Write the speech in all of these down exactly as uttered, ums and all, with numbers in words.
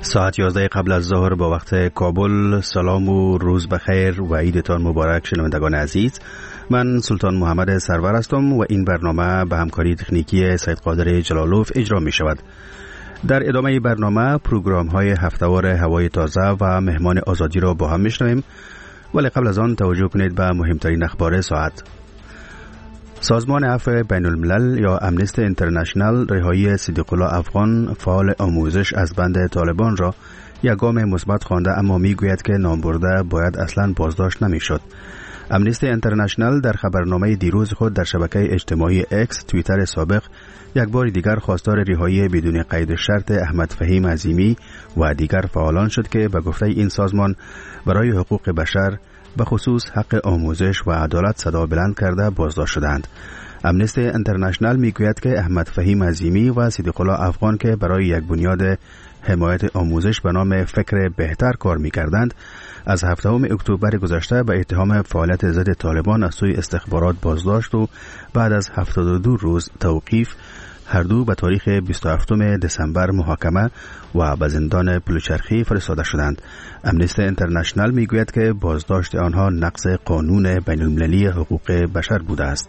ساعت یازده قبل از ظهر با وقت کابل. سلام و روز بخیر و عیدتان مبارک شنوندگان عزیز. من سلطان محمد سرور هستم و این برنامه به همکاری تکنیکی سید قادر جلالوف اجرا می شود. در ادامه برنامه پروگرام های هفته‌وار هوای تازه و مهمان آزادی را با هم میشنویم، ولی قبل از آن توجه کنید به مهمترین اخبار ساعت. سازمان عفو بین الملل یا امنیستی اینترنشنال رهایی صدیق الله افغان فعال آموزش از بند طالبان را یک گام مثبت خوانده، اما میگوید که نامبرده باید اصلا بازداشت نمیشد. امنیستی اینترنشنال در خبرنامه دیروز خود در شبکه اجتماعی اکس توییتر سابق یک بار دیگر خواستار رهایی بدون قید شرط احمد فهیم عظیمی و دیگر فعالان شد که به گفته این سازمان برای حقوق بشر به خصوص حق آموزش و عدالت صدا بلند کرده بازداشت شدند. امنیستی اینترنشنال میگوید که احمد فهیم عظیمی و صدیق الله افغان که برای یک بنیاد حمایت آموزش به نام فکر بهتر کار میکردند، از هفتم اکتبر گذشته به اتهام فعالیت ضد طالبان از سوی استخبارات بازداشت و بعد از هفتاد و دو روز توقیف هر دو به تاریخ بیست و هفتم دسامبر محاکمه و به زندان پلوچرخی فرستاده شدند. امنیستی اینترنشنال میگوید که بازداشت آنها نقض قانون بین المللی حقوق بشر بوده است.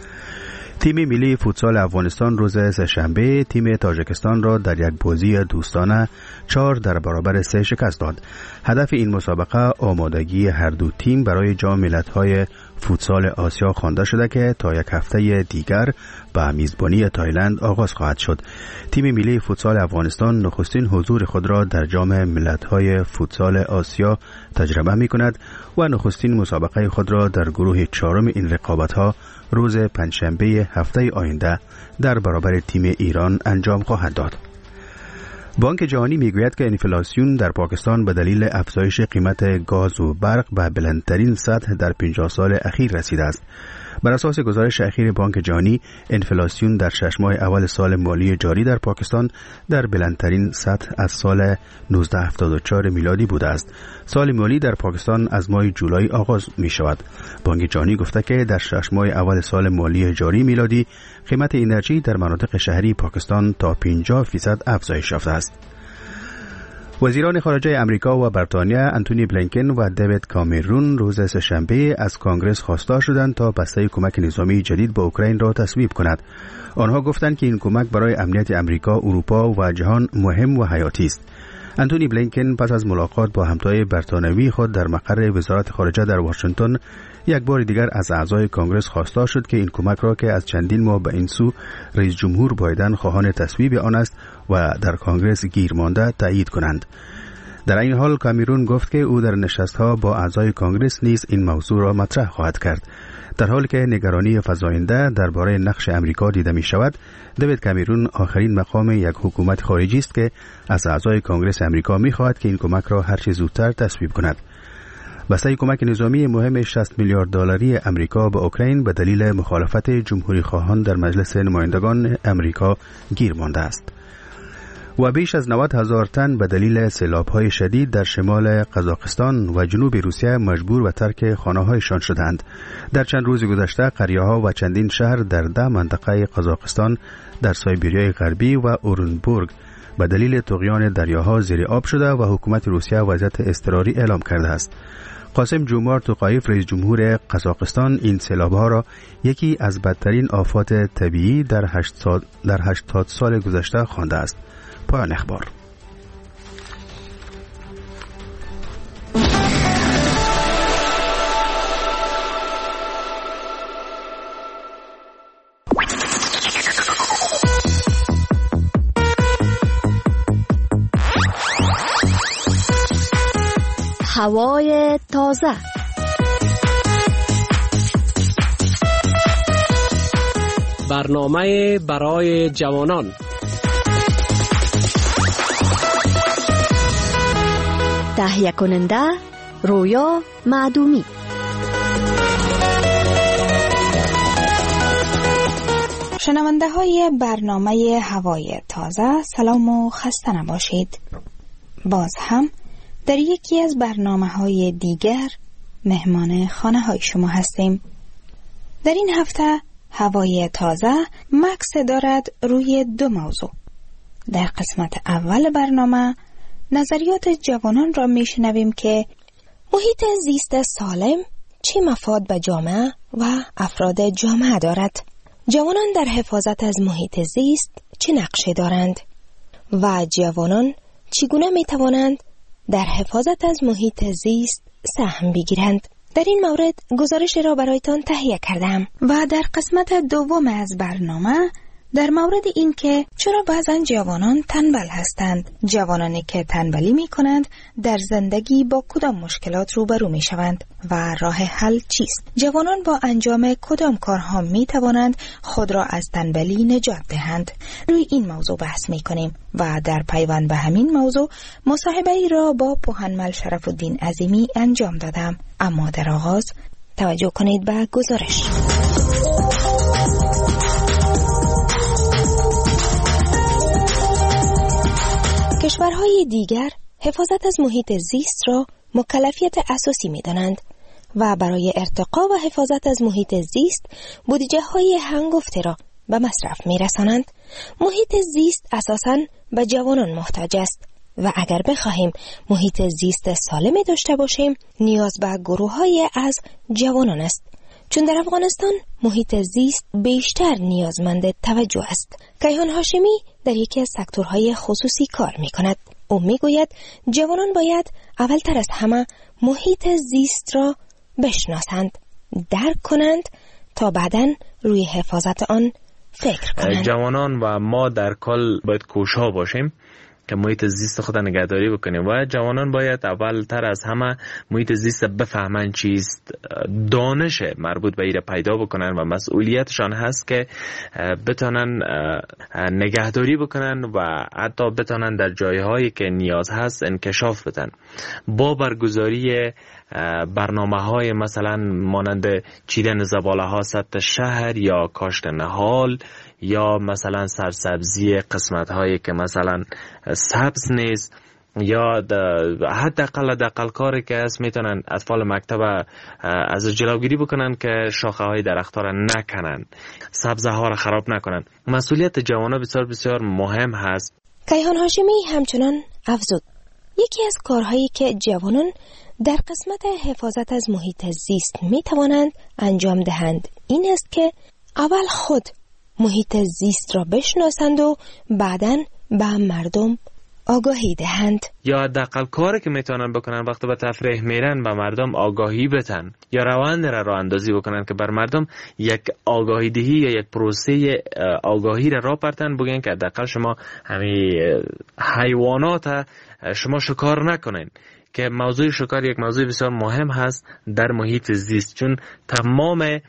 تیم ملی فوتسال افغانستان روز سه‌شنبه تیم تاجیکستان را در یک بازی دوستانه چهار در برابر سه شکست داد. هدف این مسابقه آمادگی هر دو تیم برای جام ملت‌های فوتسال آسیا خوانده شده که تا یک هفته دیگر به میزبانی تایلند آغاز خواهد شد. تیم ملی فوتسال افغانستان نخستین حضور خود را در جام ملت‌های فوتسال آسیا تجربه می‌کند و نخستین مسابقه خود را در گروه چهارم این رقابت‌ها روز پنجشنبه هفته آینده در برابر تیم ایران انجام خواهد داد. بانک جهانی میگوید که انفلاسیون در پاکستان به دلیل افزایش قیمت گاز و برق به بلندترین سطح در پنجاه سال اخیر رسیده است. بر اساس گزارش اخیر بانک جهانی، انفلاسیون در شش ماه اول سال مالی جاری در پاکستان در بلندترین سطح از سال نوزده هفتاد و چهار میلادی بوده است. سال مالی در پاکستان از ماه جولای آغاز می شود. بانک جهانی گفته که در شش ماه اول سال مالی جاری میلادی قیمت انرژی در مناطق شهری پاکستان تا پنجاه درصد افزایش یافته است. وزیران خارجه امریکا و بریتانیا انتونی بلینکن و دیوید کامرون روز سه‌شنبه از کانگرس خواستار شدند تا بسته کمک نظامی جدید به اوکراین را تصویب کند. آنها گفتند که این کمک برای امنیت امریکا، اروپا و جهان مهم و حیاتی است. انتونی بلینکن پس از ملاقات با همتای بریتانیایی خود در مقر وزارت خارجه در واشنگتن یک بار دیگر از اعضای کانگرس خواستار شد که این کمک را که از چندین ماه به این سو رئیس جمهور بایدن خواهان تصویب آن است و در کانگرس گیر مانده تایید کنند. در این حال کامرون گفت که او در نشست‌ها با اعضای کانگرس نیز این موضوع را مطرح خواهد کرد. در حالی که نگرانی فزاینده درباره نقش امریکا دیده می شود، دیوید کامرون آخرین مقام یک حکومت خارجی است که از اعضای کانگرس امریکا می خواهد که این کمک را هر چه زودتر تصویب کند. بسته کمک نظامی مهم شصت میلیارد دلاری امریکا به اوکراین به دلیل مخالفت جمهوری خواهان در مجلس نمایندگان امریکا گیر مانده است. و بیش از نود هزار تن به دلیل سیلاب‌های شدید در شمال قزاقستان و جنوب روسیه مجبور به ترک خانه‌هایشان شدند. در چند روز گذشته قریه‌ها و چندین شهر در ده منطقه قزاقستان در سایبریای غربی و اورنبورگ به دلیل طغیان دریاها زیر آب شده و حکومت روسیه وضعیت اضطراری اعلام کرده است. قاسم جومار توقایف رئیس جمهور قزاقستان این سیلاب‌ها را یکی از بدترین آفات طبیعی در هشت سال در هشتاد سال گذشته خوانده است. پایان اخبار. هوای تازه. برنامه برای جوانان. تهیه کننده رویا معدومی. شنونده های برنامه هوای تازه، سلام و خسته نباشید. باز هم در یکی از برنامه های دیگر مهمان خانه های شما هستیم. در این هفته هوای تازه مکس دارد روی دو موضوع. در قسمت اول برنامه نظریات جوانان را میشنویم که محیط زیست سالم چه مفاد به جامعه و افراد جامعه دارد. جوانان در حفاظت از محیط زیست چه نقشی دارند و جوانان چگونه می توانند در حفاظت از محیط زیست سهم بگیرند. در این مورد گزارش را برایتان تهیه کردم و در قسمت دوم از برنامه در مورد این که چرا بعضن جوانان تنبل هستند، جوانانی که تنبلی می کنند در زندگی با کدام مشکلات روبرو می شوند و راه حل چیست؟ جوانان با انجام کدام کارها می توانند خود را از تنبلی نجات دهند؟ روی این موضوع بحث می کنیم و در پیوند به همین موضوع مصاحبه ای را با پوهنمل شرف الدین عظیمی انجام دادم. اما در آغاز توجه کنید به گزارش. کشورهای دیگر حفاظت از محیط زیست را مکلفیت اساسی می دانند و برای ارتقا و حفاظت از محیط زیست بودجه های هنگفته را به مصرف می رسانند. محیط زیست اساساً به جوانان محتاج است و اگر بخواهیم محیط زیست سالمی داشته باشیم نیاز به گروه های از جوانان است، چون در افغانستان محیط زیست بیشتر نیازمند توجه است. کیهان هاشمی در یکی از سکتورهای خصوصی کار می کند. او می گوید جوانان باید اولتر از همه محیط زیست را بشناسند، درک کنند تا بعداً روی حفاظت آن فکر کنند. جوانان و ما در کل باید کوشا باشیم که محیط زیست خود نگهداری بکنیم و جوانان باید اول تر از همه محیط زیست بفهمن چیست، دانش مربوط به ایره پیدا بکنن و مسئولیتشان هست که بتانن نگهداری بکنن و حتی بتانن در جایهایی که نیاز هست انکشاف بدن. با برگزاری برنامه های مثلا مانند چیدن زباله ها سطح شهر یا کاشت نهال یا مثلا سرسبزی قسمت هایی که مثلا سبز نیست یا حداقل حداقل کاری که هست میتونن اطفال مکتب از جلوگیری بکنن که شاخه های درخت ها را نکنن، سبزه ها را خراب نکنن. مسئولیت جوانان بسیار بسیار مهم هست. کیهان هاشمی همچنان افزود یکی از کارهایی که جوانان در قسمت حفاظت از محیط زیست می توانند انجام دهند این است که اول خود محیط زیست را بشناسند و بعداً به مردم آگاهی دهند. یا حداقل کاری که میتونن بکنن وقتی به تفریح میرن به مردم آگاهی بدن یا روند را راه اندازی بکنن که بر مردم یک آگاهی دهی یا یک پروسه آگاهی را راه پرتن بگن که حداقل شما همین حیوانات شما شکار نکنین، که موضوع شکار یک موضوع بسیار مهم هست در محیط زیست، چون تمام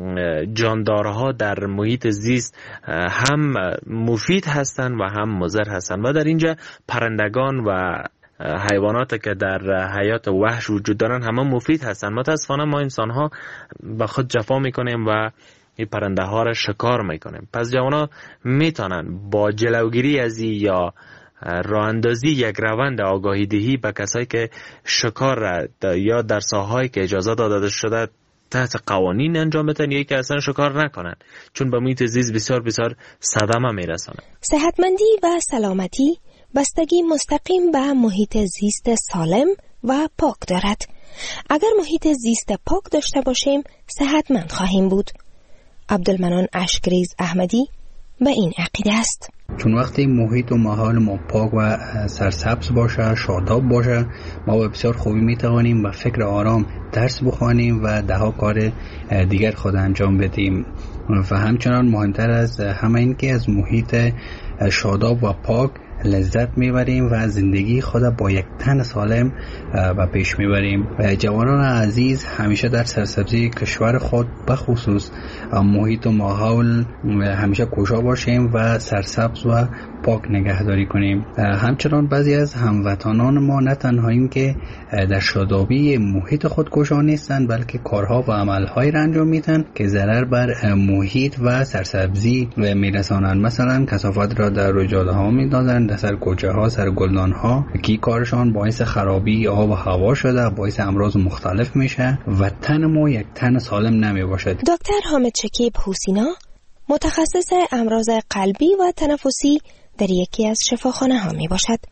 جاندارها در محیط زیست هم مفید هستند و هم مضر هستند و در اینجا پرندگان و حیوانات که در حیات وحش وجود دارن همه مفید هستند. متاسفانه ما انسان ها به خود جفا میکنیم و این پرنده ها را شکار میکنیم. پس جوانا میتونن با جلوگیری از یا راه اندازی یک روند آگاهی دهی به کسایی که شکار را یا در ساحه‌ای که اجازه داده شده تحت قوانین انجام بدن یا که اصلا شکار نکنن، چون به محیط زیست بسیار بسیار صدمه میرسونه. صحتمندی و سلامتی بستگی مستقیم به محیط زیست سالم و پاک دارد. اگر محیط زیست پاک داشته باشیم صحتمند خواهیم بود. عبدالمنان اشکریز احمدی به این عقیده است. چون وقتی محیط و ماحول ما پاک و سرسبز باشه، شاداب باشه، ما به بسیار خوبی میتوانیم با فکر آرام درس بخوانیم و دهها کار دیگر خود انجام بدیم. و همچنان مهمتر از همه این که از محیط شاداب و پاک لذت میبریم و زندگی خود با یک تن سالم و پیش میبریم. جوانان عزیز همیشه در سرسبزی کشور خود بخصوص محیط و ماحول همیشه کوشا باشیم و سرسبز و پاک نگهداری کنیم. همچنان بعضی از هموطنان ما نه تنها این که در شادابی محیط خود کوشا نیستند بلکه کارها و عملهایی را انجام میدن که ضرر بر محیط و سرسبزی میرسانند. مثلا کثافت را در جاده ها میدازند، در سر کوچه ها، سر گلدان ها، که کارشان باعث خرابی آب و هوا شده، باعث امراض مختلف میشه و تن ما یک تن سالم نمی باشد. دکتر حامد شکیب حسینا متخصص امراض قلبی و تنفسی در یکی از شفاخانه ها می باشد.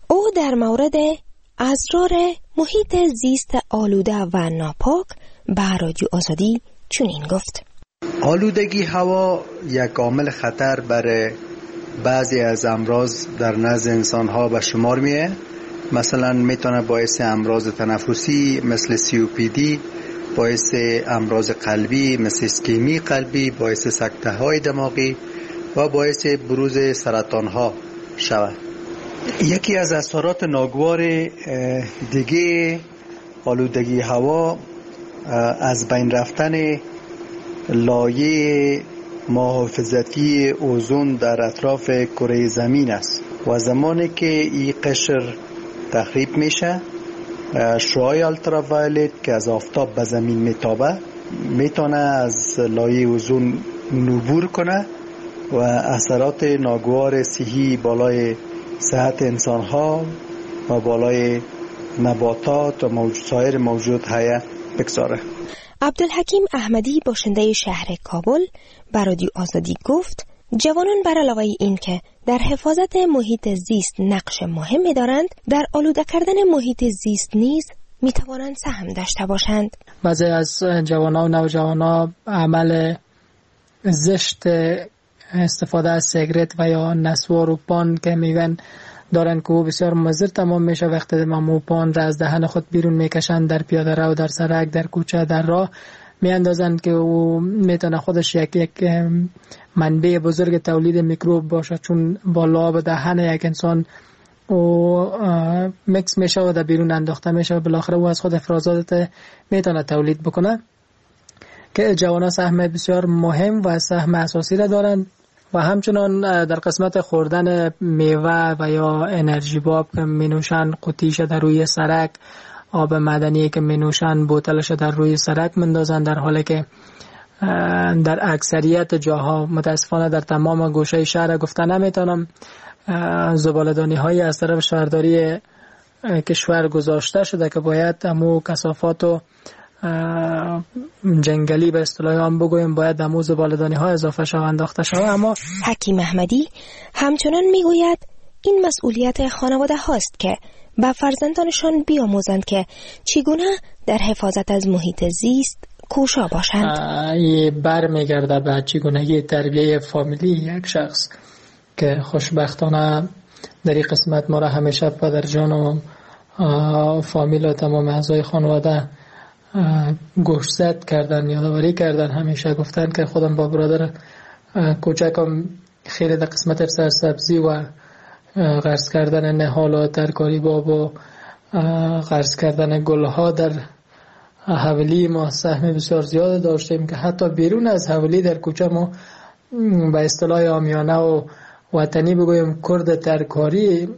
او در مورد اسرار محیط زیست آلوده و ناپاک به رادیو آزادی چنین گفت: آلودگی هوا یک عامل خطر برای بعضی از امراض در نزد انسان ها به شمار میه. مثلا میتونه باعث امراض تنفسی مثل سی او پی دی، باعث امراض قلبی مثل اسکمی قلبی، باعث سکته های دماغی و باعث بروز سرطان ها شود. یکی از اثرات ناگوار دیگه آلودگی هوا از بین رفتن لایه محافظتی اوزون در اطراف کره زمین است و زمانی که این قشر تخریب میشه، شعاع التراوایلت که از آفتاب به زمین میتابه میتونه از لایه اوزون عبور کنه و اثرات ناگوار صحی بالای صحت انسان ها و بالای نباتات و موجود سایر موجودات حیه بگذاره. عبدالحکیم احمدی باشنده شهر کابل به رادیو آزادی گفت جوانان بر علاوه این که در حفاظت محیط زیست نقش مهمی دارند، در آلوده کردن محیط زیست نیز می توانند سهم داشته باشند. بعضی از جوانان و نوجوانان عمل زشت استفاده از سیگرت و یا نسوار و پان که میگن دارن که او بسیار مضر تمام میشه وقتی مو پان را از دهن خود بیرون میکشن در پیاده رو، در سرک، در کوچه، در راه میاندازن که او میتونه خودش یک یک منبع بزرگ تولید میکروب باشه، چون با لعاب دهن یک انسان او مکس میشه و در بیرون انداخته میشه و بالاخره او از خود افرازات میتونه تولید بکنه که جوانان سهم بسیار مهم و سهم اساسی را دارند. و همچنان در قسمت خوردن میوه و یا انرژی باب که مینوشن قطیش در روی سرک، آب معدنی که مینوشن بوتلش در روی سرک مندازن، در حالی که در اکثریت جاها متاسفانه در تمام گوشه شهر گفته نمیتونم زباله‌دانی های از طرف شهرداری کشور گذاشته شده که باید همو کثافات و جنگلی به اصطلاح هم بگویم باید همو زباله‌دانی ها اضافه شود، انداخته شود. اما حکیم احمدی همچنان میگوید این مسئولیت خانواده هاست که به فرزندانشان بیاموزند که چگونه در حفاظت از محیط زیست کوشا باشند. این بر میگرده به چگونگی تربیه فامیلی یک شخص که خوشبختانه در این قسمت ما را همیشه پدرجان و فامیل و تمام اعضای خانواده گوشزد کردن، یادآوری کردن، همیشه گفتن که خودم با برادر کوچکم خیلی در قسمت سرسبزی و غرس کردن نهال و ترکاری باب و غرس کردن گلها در حولی ما سهم بسیار زیاد داشتیم که حتی بیرون از حولی در کوچه ما به اصطلاح عامیانه و وطنی بگویم کرد ترکاری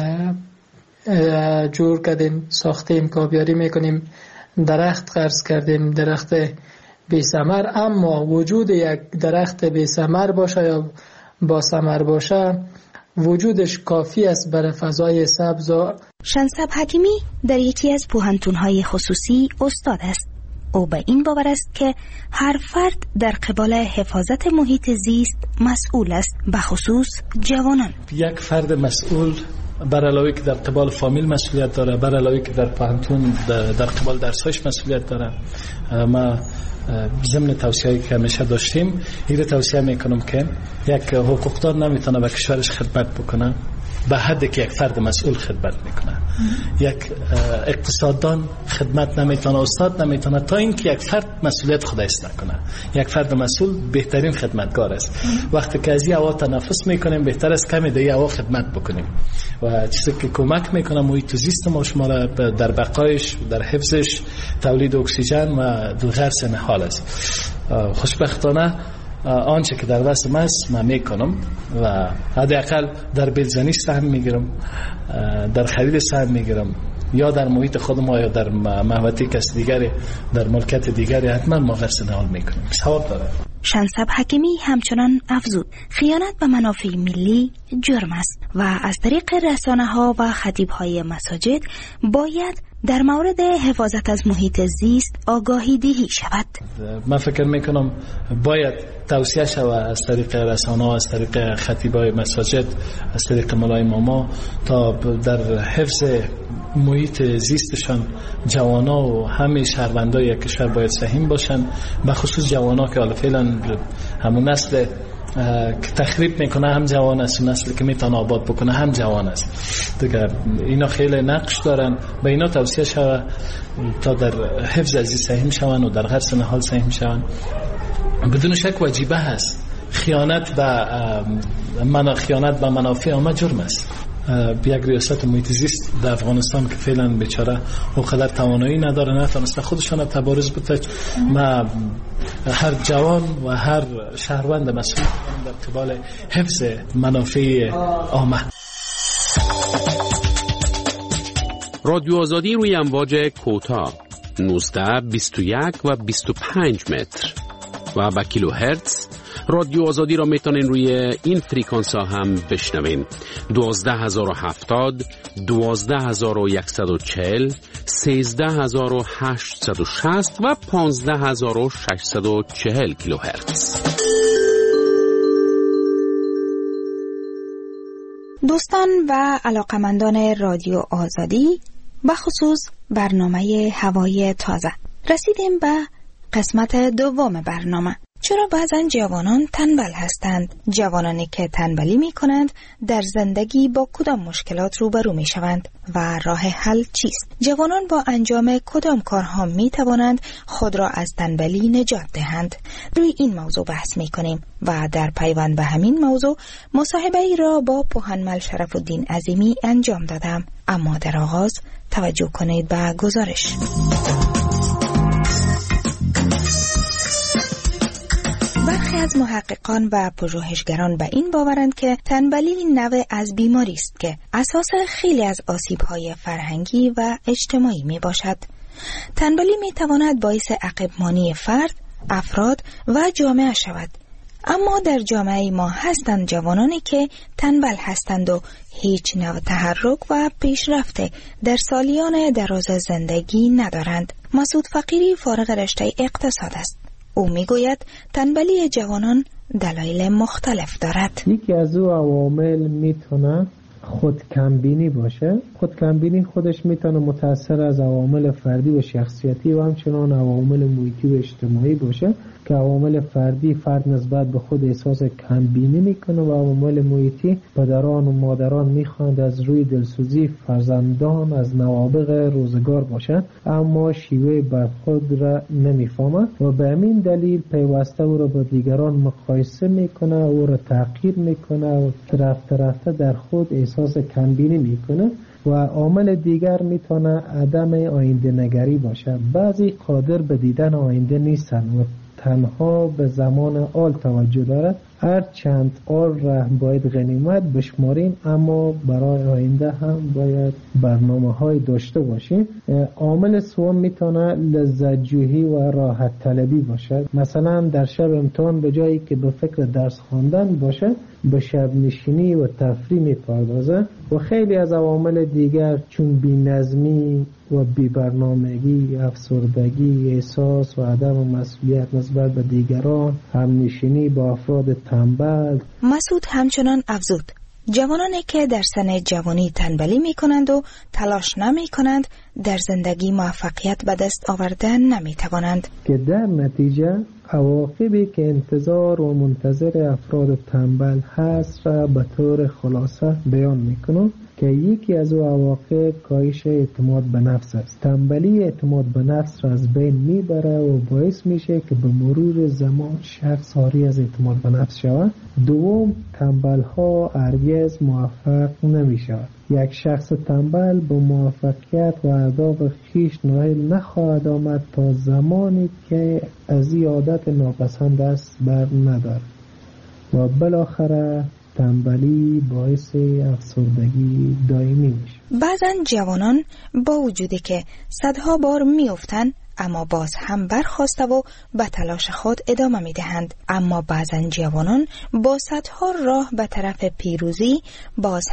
جور کردیم، ساختیم، کابیاری میکنیم، درخت غرس کردیم، درخت بی ثمر. اما وجود یک درخت بی ثمر باشه یا با ثمر باشه وجودش کافی است برای فضای سبز. شنسب حکیمی در یکی از پوهنتون‌های خصوصی استاد است. او به این باور است که هر فرد در قبال حفاظت محیط زیست مسئول است، به خصوص جوانان. یک فرد مسئول بر علاوه که در قبال فامیل مسئولیت داره، بر علاوه که در پانتون در قبال درس‌هاش مسئولیت داره. ما ضمن توصیه‌ای که همیشه داشتیم این رو توصیه میکنم که یک حقوقدار نمیتونه به کشورش خدمت بکنه به حدی که یک فرد مسئول خدمت میکنه. یک اقتصاددان خدمت نمیتونه، استاد نمیتونه تا اینکه یک فرد مسئولیت خود است نکنه. یک فرد مسئول بهترین خدمتگار است. وقتی که از این هوا تنفس میکنیم بهتر است کمی در این هوا خدمت بکنیم و چیزی که کمک میکنه محیط زیست ما شما در بقایش، در حفظش، تولید اکسیژن و غرس نهال است. خوشبختانه آنچه که در دست من است من میکنم و حداقل در بیلزنی سهم میگیرم، در خرید سهم میگیرم، یا در محیط خودم یا در محوطه کس دیگری، در ملکت دیگری حتما ما غرس نهال میکنیم. ثواب داره. شنسب حکیمی همچنان افزود خیانت به منافع ملی جرم است و از طریق رسانه ها و خطیب های مساجد باید در مورد حفاظت از محیط زیست آگاهی دهی شود. من فکر میکنم باید توصیه شود از طریق رسانه، از طریق خطیبای مساجد، از طریق مولای ماما، تا در حفظ محیط زیستشان جوانا و همه شهروندای کشور باید سهم باشن، به خصوص جوانا که حالا فعلا همون نسل که تخریب میکنه هم جوان است و نسلی که میتونه آباد بکنه هم جوان است دیگه. اینا خیلی نقش دارن، به اینا توصیه شود تا در حفظ ازی سهم شون و در هر سن حال سهم شون. بدون شک واجبه هست. خیانت به منا خیانت به منافع عامه جرم است. یک ریاست محیط زیست در افغانستان که فعلا بیچاره اونقدر توانایی نداره، نتونسته خودشان تبارز بده. ما هر جوان و هر شهروند مسئول در قبال حفظ منافع عامه. رادیو آزادی روی امواج کوتاه نوزده، بیست و یک و بیست و پنج متر و با کیلو هرتز. رادیو آزادی را میتونین روی این فریکانس ها هم بشنوین: دوازده هزار و هفتاد، دوازده هزار و صد و چهل، سیزده هزار و هشتصد و شصت و پانزده هزار و ششصد و چهل کیلو هرتز. دوستان و علاقمندان رادیو آزادی، بخصوص برنامه هوای تازه، رسیدیم به قسمت دوم برنامه. چرا بعضا جوانان تنبل هستند؟ جوانانی که تنبلی می کنند در زندگی با کدام مشکلات روبرو می شوند و راه حل چیست؟ جوانان با انجام کدام کارها می توانند خود را از تنبلی نجات دهند؟ روی این موضوع بحث می کنیم و در پیوند به همین موضوع مصاحبه ای را با پوهنمل شرف‌الدین عظیمی انجام دادم. اما در آغاز توجه کنید به گزارش. برخی از محققان و پژوهشگران به این باورند که تنبلی نوع از بیماری است که اساس خیلی از آسیب‌های فرهنگی و اجتماعی می باشد. تنبلی می تواند باعث عقب‌مانی فرد، افراد و جامعه شود. اما در جامعه ما هستند جوانانی که تنبل هستند و هیچ نوع تحرک و پیشرفت در سالیان دراز زندگی ندارند. مسعود فقیری فارغ رشته اقتصاد است. او میگوید تنبلی جوانان دلایل مختلف دارد. یکی از او عوامل میتونه خود کمبینی باشه. خود کمبینی خودش میتونه متأثر از عوامل فردی و شخصیتی و همچنان عوامل محیطی و اجتماعی باشه که عوامل فردی فرد نسبت به خود احساس کمبینی میکنه و عوامل محیطی پدران و مادران میخواند از روی دلسوزی فرزندان از نوابغ روزگار باشند، اما شیوه برخورد را نمیفهمند و به همین دلیل پیوسته او را با دیگران مقایسه میکنه، او را تحقیر میکنه و رفته رفته در خود احساس کمبینی میکنه. و عامل دیگر میتونه عدم آینده نگری باشه. بعضی قادر به دیدن آینده نیستن و تنها به زمان آل توجه دارد. هر چند آل را باید غنیمت بشماریم، اما برای آینده هم باید برنامه های داشته باشیم. عامل سوم میتونه لذت جویی و راحت طلبی باشه. مثلا در شب امتحان به جایی که به فکر درس خواندن باشه به شب نشینی و تفریح میپردازه. و خیلی از عوامل دیگر چون بی‌نظمی و بی‌برنامگی، افسردگی، احساس و عدم مسئولیت نسبت به دیگران، همنشینی با افراد تنبل. مسعود همچنان افزود جوانانی که در سن جوانی تنبلی می کنند و تلاش نمی کنند در زندگی موفقیت به دست آوردن نمی توانند، که در نتیجه عواقبی که انتظار و منتظر افراد تنبل هست را به طور خلاصه بیان می کنم که یکی از او عواقب کاهش اعتماد به نفس است. تنبلی اعتماد به نفس را از بین میبره و باعث میشه که به مرور زمان شخص عاری از اعتماد به نفس شود. دوم، تنبل ها هرگز موفق نمی شود. یک شخص تنبل به موفقیت و اهداف خویش نائل نخواهد آمد تا زمانی که از این عادت ناپسند است بر ندارد و بالاخره تنبلی باعث افسردگی دائمی میشه. بعضا جوانان با وجودی که صدها بار میافتند اما باز هم برخاسته و به تلاش خود ادامه میدهند. اما بعضا جوانان با صدها راه به طرف پیروزی باز هم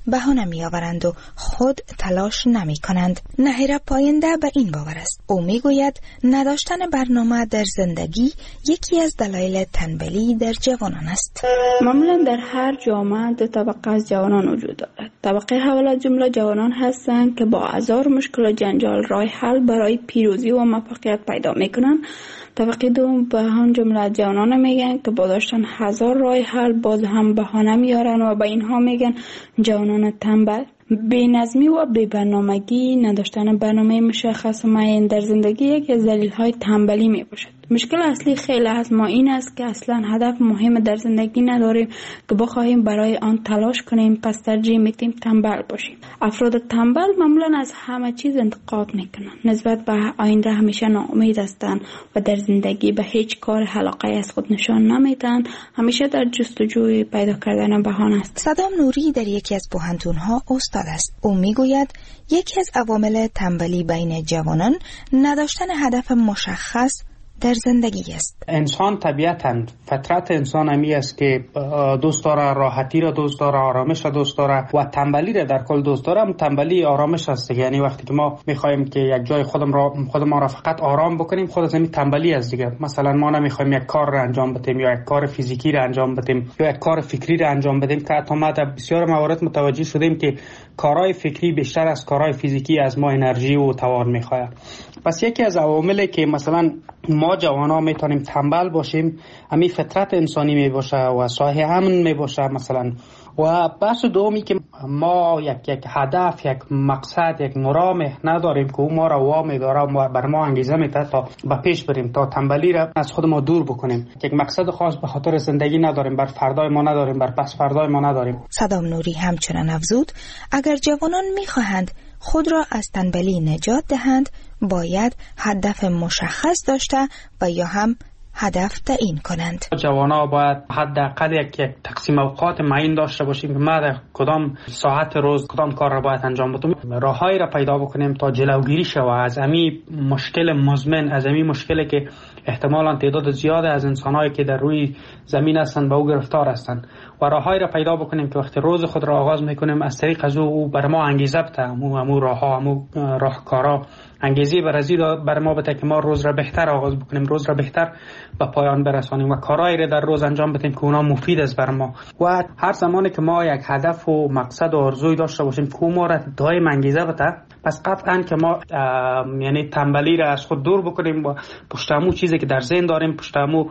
بهانه می آورند و خود تلاش نمی کنند. نهیر پاینده به این باور است. او می گوید نداشتن برنامه در زندگی یکی از دلایل تنبلی در جوانان است. معمولا در هر جامعه دو طبقه از جوانان وجود دارد. طبقه اول از جمله جوانان هستند که با هزار مشکل و جنجال راه حل برای پیروزی و موفقیت پیدا می کنند. طبقه دوم به هم جمله جوانان میگن که با داشتن هزار راه حل باز هم بهانه میارن و به اینها میگن جوانان تنبل. بی‌نظمی و بی‌برنامگی، نداشتن برنامه مشخص و معین در زندگی یکی از دلایل تنبلی می باشد. مشکل اصلی خیلی از ما این است که اصلا هدف مهم در زندگی نداریم که بخواهیم برای آن تلاش کنیم، پس ترجیح میدیم تنبل باشیم. افراد تنبل معمولا از همه چیز انتقاد میکنند، نسبت به آینده همیشه ناامید هستند و در زندگی به هیچ کار علاقه از خود نشان نمیدن، همیشه در جستجوی پیدا کردن بهانه است. صدام نوری در یکی از پوهنتون‌ها استاد است. او میگوید یکی از عوامل تنبلی بین جوانان نداشتن هدف مشخص در زندگی است. انسان طبیعتاً فطرت انسان همی است که دوست داره راحتی را دوست داره، آرامش را دوست داره و تنبلی را در کل دوست داره. تنبلی آرامش است. یعنی وقتی که ما میخوایم که یک جای خودم را خودمان را فقط آرام بکنیم، خود از همین تنبلی است دیگه. مثلا ما نمیخوایم یک کار را انجام بدیم یا یک کار فیزیکی را انجام بدیم یا یک کار فکری را انجام بدیم که حتی ما در بسیار موارد متوجه شدیم که کارهای فکری بیشتر از کارهای فیزیکی از ما انرژی و توان میخواد. پس یکی از عواملی که مثلا ما جوانا میتونیم تنبل باشیم همین فطرت انسانی می باشه و صاحب امن می باشه مثلا. و بحث دومی که ما یک یک هدف، یک مقصد، یک مرام نداریم که او ما را وامی داره و بر ما انگیزه میده تا به پیش بریم، تا تنبلی را از خود ما دور بکنیم. یک مقصد خاص به خاطر زندگی نداریم، بر فردای ما نداریم، بر پس فردای ما نداریم. صدام نوری همچنان افزود اگر جوانان میخواهند خود را از تنبلی نجات دهند باید هدف مشخص داشته و یا هم هدف تعیین کنند. جوانا باید حداقل یک یک تقسیم اوقات معین داشته باشیم که ما در کدام ساعت روز کدام کار را باید انجام بدیم. راههایی را پیدا بکنیم تا جلوگیری شود از همین مشکل مزمن، از همین مشکلی که احتمالاً تعداد زیاد از انسان‌هایی که در روی زمین هستند به او گرفتار هستند و راههایی را پیدا بکنیم که وقتی روز خود را آغاز میکنیم از طریق از او بر ما انگیزه بده، همو همو راهها، همو راهکارها انگیزه بر ازی بر ما بده که ما روز را بهتر آغاز بکنیم، روز را بهتر به پایان برسانیم و کارهایی را در روز انجام بدیم که اونا مفید است بر ما. و هر زمانی که ما یک هدف و مقصد و آرزوی داشته باشیم که ما را دائم انگیزه بده، پس قطعاً که ما یعنی تنبلی را از خود دور بکنیم و پشت همون چیزی که در ذهن داریم پشت همون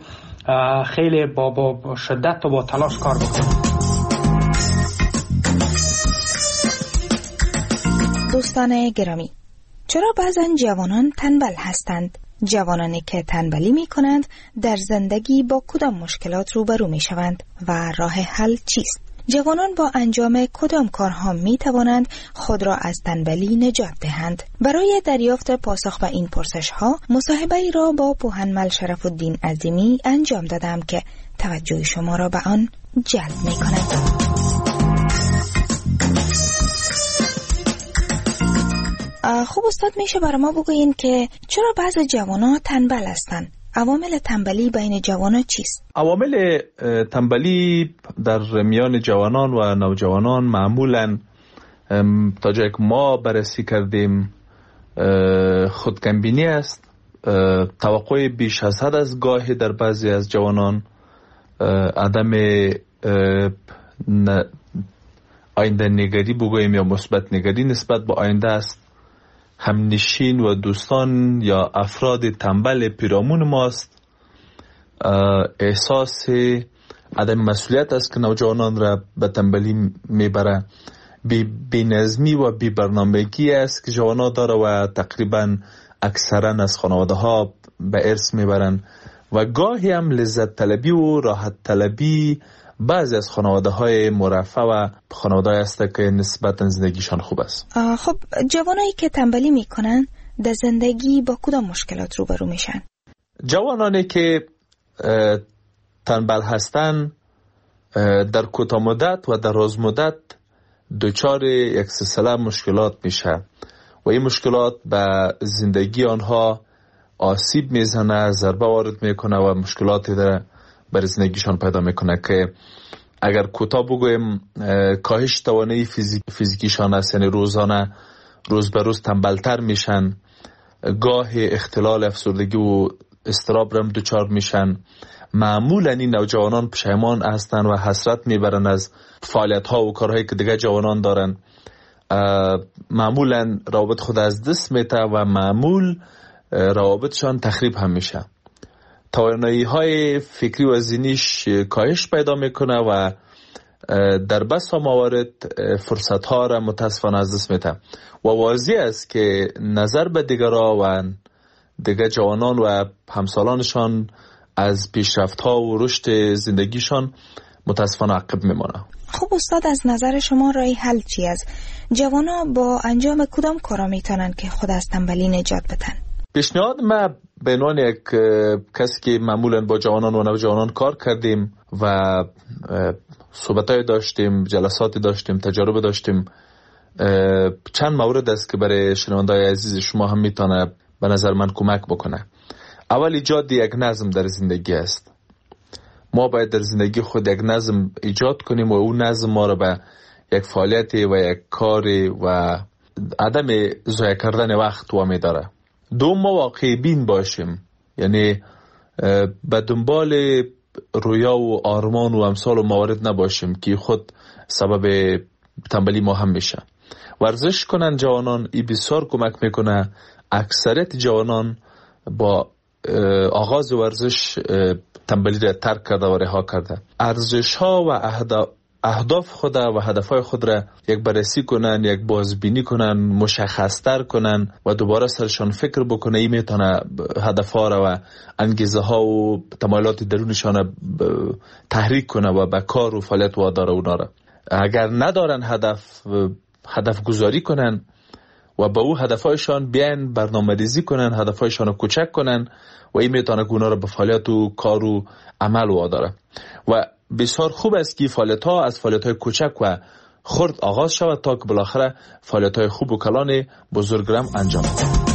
خیلی با, با, با شدت و با تلاش کار بکنیم. دوستان گرامی، چرا بعضا جوانان تنبل هستند؟ جوانانی که تنبلی می کنند در زندگی با کدام مشکلات روبرو می شوند و راه حل چیست؟ جوانان با انجام کدام کارها می توانند خود را از تنبلی نجات دهند؟ برای دریافت پاسخ به این پرسش ها مصاحبه ای را با پوهنمل شرف الدین عظیمی انجام دادم که توجه شما را به آن جلب می کند. خوب استاد، میشه برای ما بگوین که چرا بعض جوانان تنبل هستند؟ عوامل تنبلی بین جوانان چیست؟ عوامل تنبلی در میان جوانان و نوجوانان معمولاً تا جایی که ما بررسی کردیم خودکمبینی است، توقع بیش از حد از گاهی در بعضی از جوانان، عدم آینده نگری بگوییم یا مثبت نگری نسبت به آینده است. همنشین و دوستان یا افراد تنبل پیرامون ماست. احساس عدم مسئولیت است که نوجوانان را به تنبلی میبره. بی, بی نظمی و بی برنامگی است که جوانان داره و تقریبا اکثرا از خانواده ها به ارث میبرن و گاهی هم لذت طلبی و راحت طلبی بعضی از خانواده های مرفه و خانواده های است که نسبتا زندگیشان خوب است. خب جوانایی که تنبلی میکنن در زندگی با کدام مشکلات روبرو میشن؟ جوانانی که تنبل هستن در کوتاه مدت و در دراز مدت دچار یک سلسله مشکلات میشه و این مشکلات به زندگی آنها آسیب میزنه، ضربه وارد میکنه و مشکلاتی در بر زندگیشان پیدا میکنه که اگر کوتاه بگویم کاهش توانایی فیزیک فیزیکیشان است، یعنی روزانه روز به روز تنبلتر میشن، گاه اختلال افسردگی و اضطراب رم دچار میشن. معمولا این نوجوانان پشیمان هستند و حسرت میبرن از فعالیت ها و کارهایی که دیگه جوانان دارن. معمولا روابط خود از دست میته و معمول روابطشان تخریب هم میشه. توانایی های فکری و ذهنیش کاهش پیدا میکنه و در بسا موارد فرصت ها را متاسفانه از دست میته و واضح است که نظر به دیگران و دیگر جوانان و همسالانشان از پیشرفت ها و رشد زندگیشان متاسفانه عقب میمانه. خب استاد، از نظر شما راه حل چی است؟ جوانا با انجام کدام کارا میتونن که خود از تنبلی نجات بدن؟ پیشنهاد ما به عنوان یک کسی که معمولا با جوانان و نوجوانان کار کردیم و صحبتای داشتیم، جلساتی داشتیم، تجربه داشتیم، چند مورد است که برای شنونده‌های عزیز شما هم میتونه به نظر من کمک بکنه. اول ایجاد یک نظم در زندگی است. ما باید در زندگی خود یک نظم ایجاد کنیم و اون نظم ما رو به یک فعالیت و یک کار و عدم ضایع کردن وقت وامی داره. دوم، ما واقعی بین باشیم، یعنی به دنبال رویا و آرمان و امثال و موارد نباشیم که خود سبب تنبلی ما هم میشه. ورزش کنن جوانان، این بسیار کمک میکنه. اکثریت جوانان با آغاز ورزش تنبلی را ترک کرده و رها کرده. ارزش ها و اهداف خود و هدف های خود را یک بررسی کنن، یک بازبینی کنن، مشخصتر کنن و دوباره سرشان فکر بکنه. این میتونه هدف ها را و انگیزه ها و تمایلات درونشان تحریک کنه و به کار و فعالیت واداره اونا را. اگر ندارن هدف، هدف گذاری کنن و با او هدفهایشان بیان برنامه‌ریزی کنن، هدفهایشان رو کوچک کنن و این میتونه اونا رو به فعالیت و کار و عمل واداره. و بسیار خوب است که فعالیت ها از فعالیت های کوچک و خرد آغاز شود تا که بالاخره فعالیت های خوب و کلان بزرگرم انجام دهد.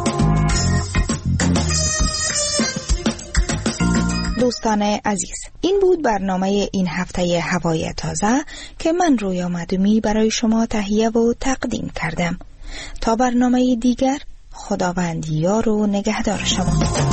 دوستان عزیز، این بود برنامه این هفته هوای تازه که من رویا معدومی برای شما تهیه و تقدیم کردم. تا برنامه دیگر، خداوند یار و نگهدار شما.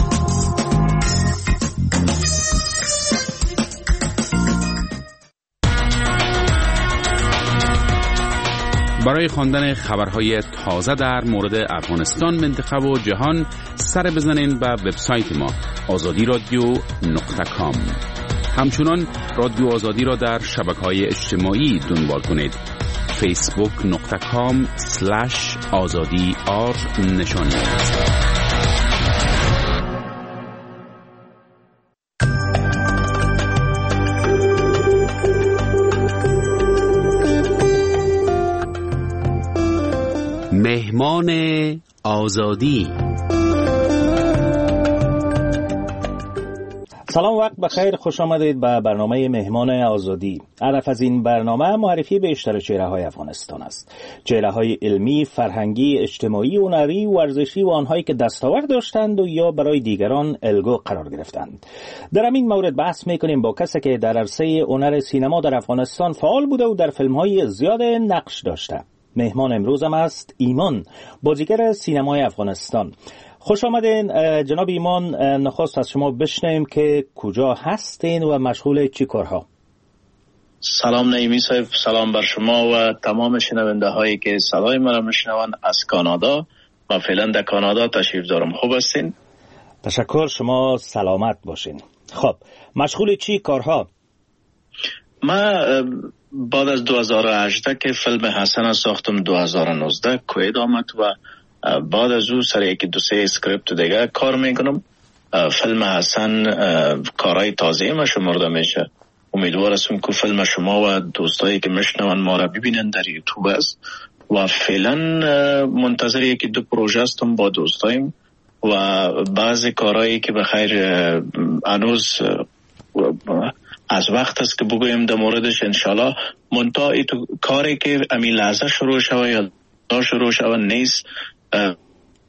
برای خواندن خبرهای تازه در مورد افغانستان، منطقه و جهان سر بزنین به وبسایت ما آزادی رادیو نقطه کام. همچنان رادیو آزادی را در شبکه‌های اجتماعی دنبال کنید. فیسبوک نقطه کام سلش آزادی آر نشان مهمان آزادی. سلام، وقت بخیر، خوش آمدید به برنامه مهمان آزادی. هدف از این برنامه معرفی بیشتر چهره‌های افغانستان است. چهره‌های علمی، فرهنگی، اجتماعی، هنری، ورزشی و آنهایی که دستاورد داشتند و یا برای دیگران الگو قرار گرفتند. در همین مورد بحث می‌کنیم با کسی که در عرصه هنر سینما در افغانستان فعال بوده و در فیلم‌های زیاد نقش داشته. مهمان امروزم است ایمان، بازیگر سینمای افغانستان. خوش آمدین جناب ایمان. نخست از شما بشنویم که کجا هستین و مشغول چی کارها؟ سلام نعیمی صاحب، سلام بر شما و تمام شنونده هایی که صدای مرا میشنوند از کانادا. و فعلا در کانادا تشریف دارم. خوب هستین؟ تشکر، شما سلامت باشین. خب، مشغول چی کارها؟ ما بعد از دو هزار و هجده که فیلم حسن ساختم، دو هزار و نوزده کوید آمد و بعد از او سر یکی دو سه اسکریپت دیگه کار میکنم. فیلم حسن کارهای تازه ما شمرده میشه. امیدوار هستم که فیلم شما و دوستایی که میشنون ما را ببینن در یوتیوب است و فعلا منتظر یکی دو پروژه هستم با دوستایم و بعضی کارهایی که بخیر هنوز از وقت است که بگویم در موردش انشالله. منتها ای تو کاری که امی لحظه شروع شوه یا دا شروع شوه نیست،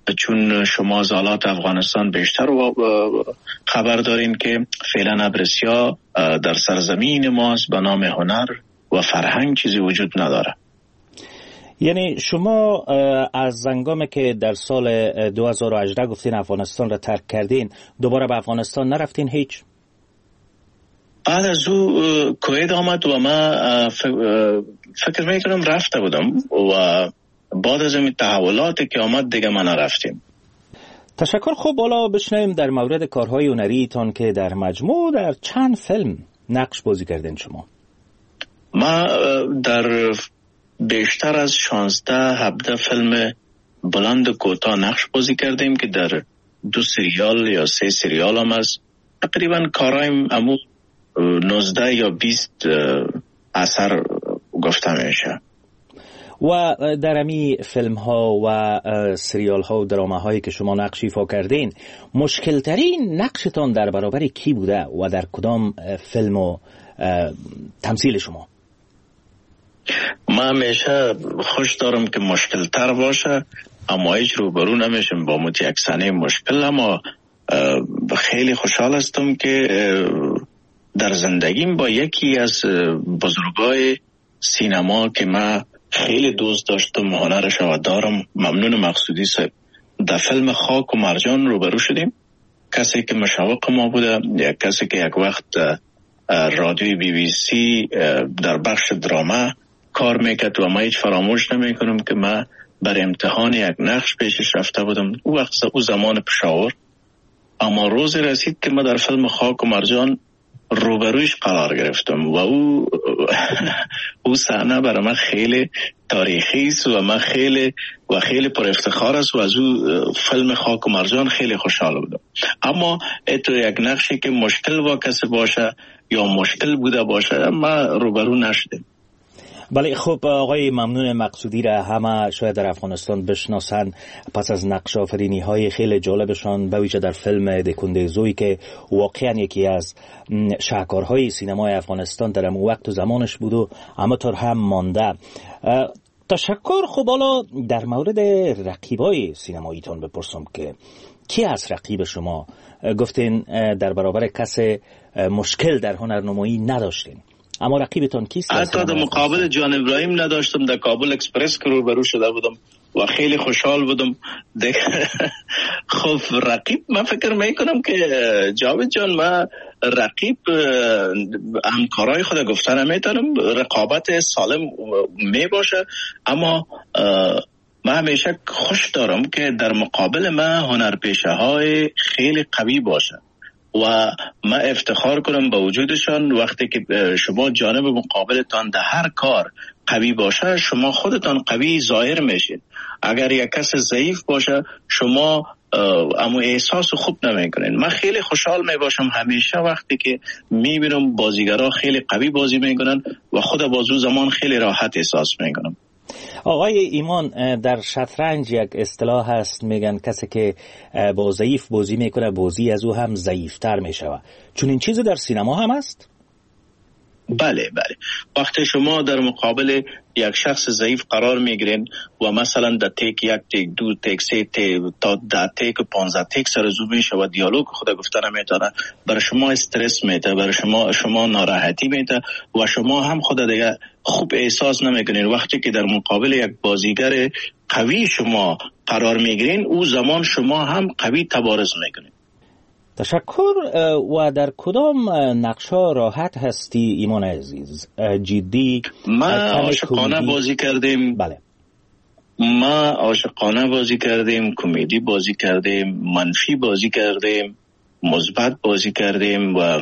چون شما از حالات افغانستان بیشتر خبر دارین که فعلا ابر سیاه در سرزمین ماست به نام هنر و فرهنگ چیزی وجود نداره. یعنی شما از زنگامی که در سال دو هزار و هجده گفتین افغانستان را ترک کردین، دوباره به افغانستان نرفتین هیچ؟ بعد از او کویت آمد و ما فکر میکنم رفته بودم و بعد از این تحولاتی که آمد دیگه ما نرفتیم. تشکر. خوب، حالا بشنویم در مورد کارهای هنری تان که در مجموع در چند فیلم نقش بازی کردین شما؟ ما در بیشتر از شانزده هفده فیلم بلند و کوتاه نقش بازی کردیم که در دو سریال یا سه سریال هم از تقریبا کارایم امو نوزده یا بیست اثر گفته میشه. و در امی فیلم ها و سریال ها و درامه هایی که شما نقش ایفا کردین، مشکل ترین نقشتان در برابر کی بوده و در کدام فیلم و تمثیل شما؟ من همیشه خوش دارم که مشکل تر باشه، اما هیچ روبرو نمیشم با موتی اکسانه مشکل. اما خیلی خوشحال هستم که در زندگیم با یکی از بزرگای سینما که من خیلی دوست داشتم هنرش و دارم، ممنون مقصودی صاحب، در فیلم خاک و مرجان روبرو شدیم. کسی که مشوق ما بوده، یک کسی که یک وقت رادیوی بی بی سی در بخش دراما کار میکرد و ما هیچ فراموش نمیکنم که من بر امتحان یک نقش پیشش رفته بودم او وقت او زمان پشاور. اما روز رسید که ما در فیلم خاک و مرجان روبرویش قرار گرفتم و او او صحنه برای من خیلی تاریخی است و من خیلی و خیلی پر افتخار است و از او فیلم خاک و مرجان خیلی خوشحال بودم. اما اتو یک نقشی که مشکل با کسی باشه یا مشکل بوده باشه ما روبرو نشدیم. بله. خب آقای ممنون مقصودی را همه شاید در افغانستان بشناسن پس از نقش آفرینی های خیلی جالبشان، به ویژه در فیلم دکنده زوی که واقعا یکی از شاهکارهای سینمای افغانستان در اون وقت و زمانش بود و همطور هم مانده. تشکر. خب حالا در مورد رقیبای سینماییتان بپرسم که کی از رقیب شما؟ گفتین در برابر کسی مشکل در هنرنمایی نداشتین، اما رقیبتان کیست؟ حتی در مقابل جان ابراهیم نداشتم، در کابل اکسپرس که روبرو شده بودم و خیلی خوشحال بودم. خب رقیب من فکر میکنم که جاوید جان، من رقیب همکارای خود گفته نمیتونم، رقابت سالم می باشه، اما من همیشه خوش دارم که در مقابل من هنرپیشه های خیلی قوی باشه و من افتخار کنم با وجودشان. وقتی که شما جانب مقابلتان در هر کار قوی باشه، شما خودتان قوی ظاهر میشید. اگر یک کس ضعیف باشه شما اما احساس خوب نمیکنین. من خیلی خوشحال می باشم همیشه وقتی که میبینم بازیگرها خیلی قوی بازی میکنن و خود بازو زمان خیلی راحت احساس میکنم. آقای ایمان، در شطرنج یک اصطلاح هست، میگن کسی که با ضعیف بازی میکنه بازی از او هم ضعیفتر میشوه. چون این چیز در سینما هم هست؟ بله بله. وقتی شما در مقابل یک شخص ضعیف قرار میگیرین و مثلا در تیک یک، تیک دو، تیک سه، تیک تا در تیک پانزده تیک سرزو میشه و دیالوگ خود گفته نمیتونه، برای شما استرس میده، برای شما شما ناراحتی میده و شما هم خود دیگه خوب احساس نمیکنین. وقتی که در مقابل یک بازیگر قوی شما قرار میگیرین، او زمان شما هم قوی تبارز میکنین. تشکر. و در کدام نقشا راحت هستی ایمان عزیز؟ جدی؟ ما عاشقانه بازی کردیم. بله. ما عاشقانه بازی کردیم، کمدی بازی کردیم، منفی بازی کردیم، مثبت بازی کردیم و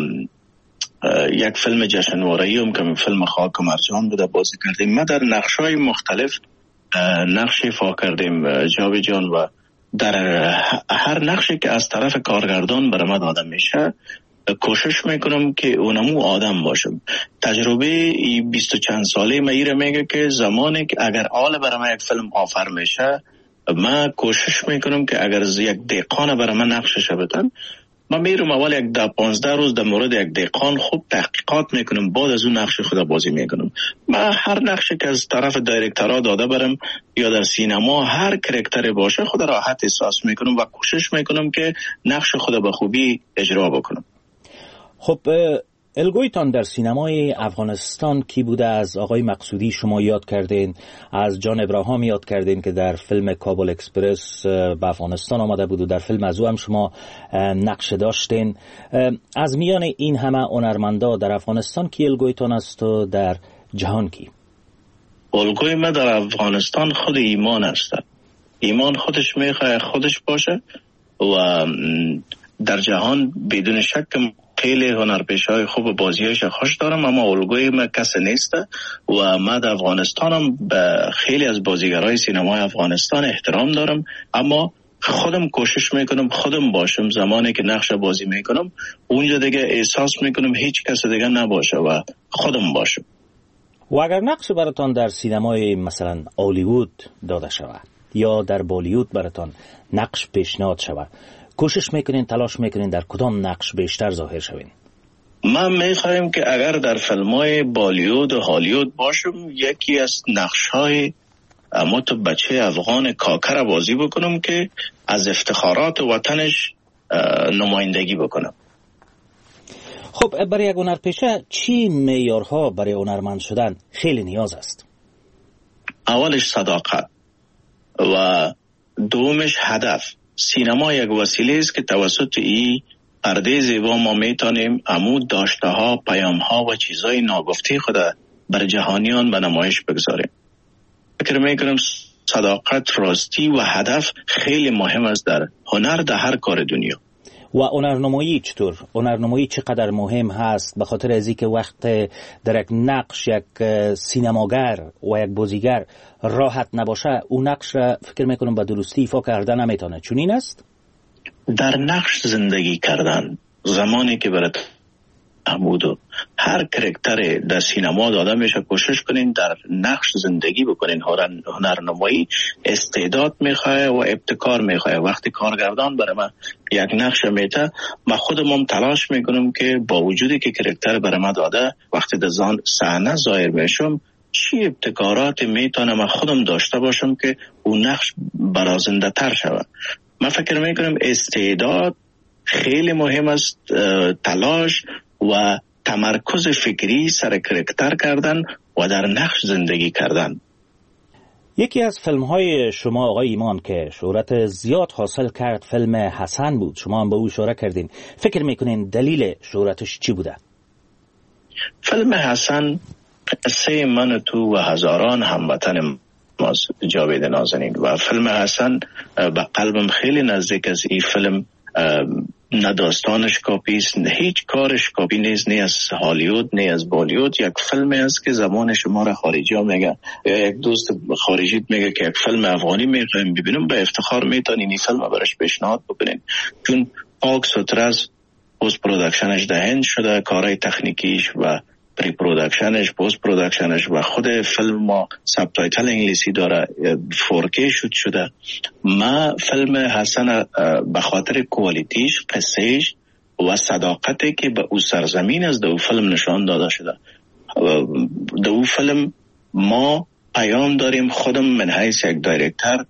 یک فیلم جشنواره‌ای هم که فیلم خاک و مرجان بوده بازی کردیم. ما در نقش‌های مختلف نقش ایفا کردیم جاوید جان و در هر نقشی که از طرف کارگردان برای ما داده میشه کوشش میکنم که اونمو آدم باشم. تجربه بیست و چند ساله میره میگه که زمانی که اگر آل برای ما یک فیلم آفر میشه، من کوشش میکنم که اگر یک دقیقانه برای من نقشش بدن، ما میرم اول یک ده پانزده روز در مورد یک دهقان خوب تحقیقات میکنم، بعد از اون نقش خود بازی میکنم. ما هر نقشی که از طرف دایرکتورها داده برم یا در سینما هر کرکتری باشه خود راحت احساس میکنم و کوشش میکنم که نقش خود به خوبی اجرا بکنم. خب الگویتان در سینمای افغانستان کی بوده؟ از آقای مقصودی شما یاد کردین، از جان ابراهام یاد کردین که در فیلم کابل اکسپرس به افغانستان آمده بود و در فیلم از او هم شما نقش داشتین. از میان این همه هنرمندا در افغانستان کی الگویتان است و در جهان کی؟ الگوی ما در افغانستان خود ایمان است. ایمان خودش میخواه خودش باشه و در جهان بدون شک خیلی هنرپیشه‌های خوب بازیایش خوش دارم، اما الگوی من کسی نیست و من در افغانستانم به خیلی از بازیگرای سینمای افغانستان احترام دارم، اما خودم کوشش میکنم خودم باشم. زمانی که نقش بازی میکنم اونجا دیگه احساس میکنم هیچ کس دیگه نباشه و خودم باشم. و اگر نقش براتان در سینمای مثلا هالیوود داده شود یا در بالیوود براتان نقش پیشنهاد شود، کوشش میکنین، تلاش میکنین در کدام نقش بیشتر ظاهر شوین؟ من میخوایم که اگر در فیلمای بالیوود و هالیوود باشم یکی از نقشهای اما تو بچه افغان کاکر بازی بکنم که از افتخارات وطنش نمایندگی بکنم. خب برای یک هنرپیشه چی معیارها برای هنرمند شدن خیلی نیاز است؟ اولش صداقت و دومش هدف. سینما یک وسیله است که توسط این پرده زیبا ما میتونیم عمود داشته ها، پیام ها و چیزای ناگفته خود بر جهانیان به نمایش بگذاریم. فکر میکنم صداقت، راستی و هدف خیلی مهم است در هنر، در هر کار دنیا. و هنرنمایی چطور؟ هنرنمایی چقدر مهم هست؟ به خاطر از اینکه وقت در یک نقش یک سینماگر و یک بازیگر راحت نباشه اون نقش را فکر میکنم به درستی ایفا کردن نمیتونه. چون این است؟ در نقش زندگی کردن زمانی که برات عمود و هر کرکتر در سینما داده میشه کوشش کنین در نقش زندگی بکنین. هنرنمایی استعداد میخواه و ابتکار میخواه. وقتی کارگردان برای من یک نقش میده من خودم تلاش میکنم که با وجودی که کرکتر برای من داده وقتی در صحنه ظاهر میشم چی ابتکارات میتونم من خودم داشته باشم که اون نقش برازنده تر شود. من فکر میکنم استعداد خیلی مهم است، تلاش و تمرکز فکری سر کرکتر کردن و در نقش زندگی کردن. یکی از فیلم های شما آقای ایمان که شهرت زیاد حاصل کرد فیلم حسن بود، شما هم به او اشاره کردین. فکر میکنین دلیل شهرتش چی بوده؟ فیلم حسن قصه من و تو و هزاران هموطن ماست جاوید نازنین و فیلم حسن به قلبم خیلی نزدیک از این فیلم. نه داستانش کاپی است، هیچ کارش کاپی نیست، نه از هالیوود نه از بالیوود. یک فیلمی است که زمان شما را خارجی ها میگه یا یک دوست خارجی میگه که یک فیلم افغانی میخوایم ببینیم، به افتخار میتونین این فیلم برش پیشنهاد بکنین چون پاک سوترز پست پرودکشنش دهند شده، کارهای تکنیکیش و پری پرودکشنش، پست پرودکشنش و خود فیلم ما ساب تایتل انگلیسی داره، فور کی شوت شده. ما فیلم حسن به خاطر کوالیتیش، قصهش و صداقتی که به او سرزمین از دو فیلم نشان داده شده. دو فیلم ما پیام داریم، خودم من حیث یک دایرکتر،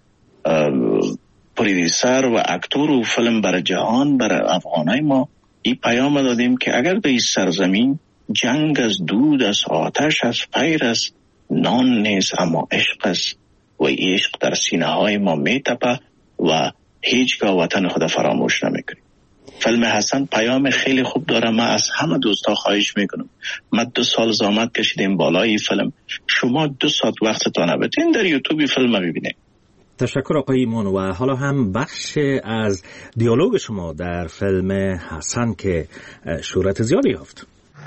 پرودیوسر و اکتور و فیلم برای جهان، برای افغانای ما این پیام دادیم که اگر به این سرزمین جنگ از دود است، آتش است، فیر است، نان نیست اما عشق است و عشق در سینه های ما میتپه و هیچگاه وطن خود فراموش نمیکنیم. فیلم حسن پیام خیلی خوب داره. من از همه دوستا خواهش میکنم، من دو سال زحمت کشیدیم بالای این فیلم، شما دو ساعت وقتتان بدین در یوتیوب فیلم ببینید. تشکر آقای ایمان. و حالا هم بخش از دیالوگ شما در فیلم حسن که شهرت زیادی یافت.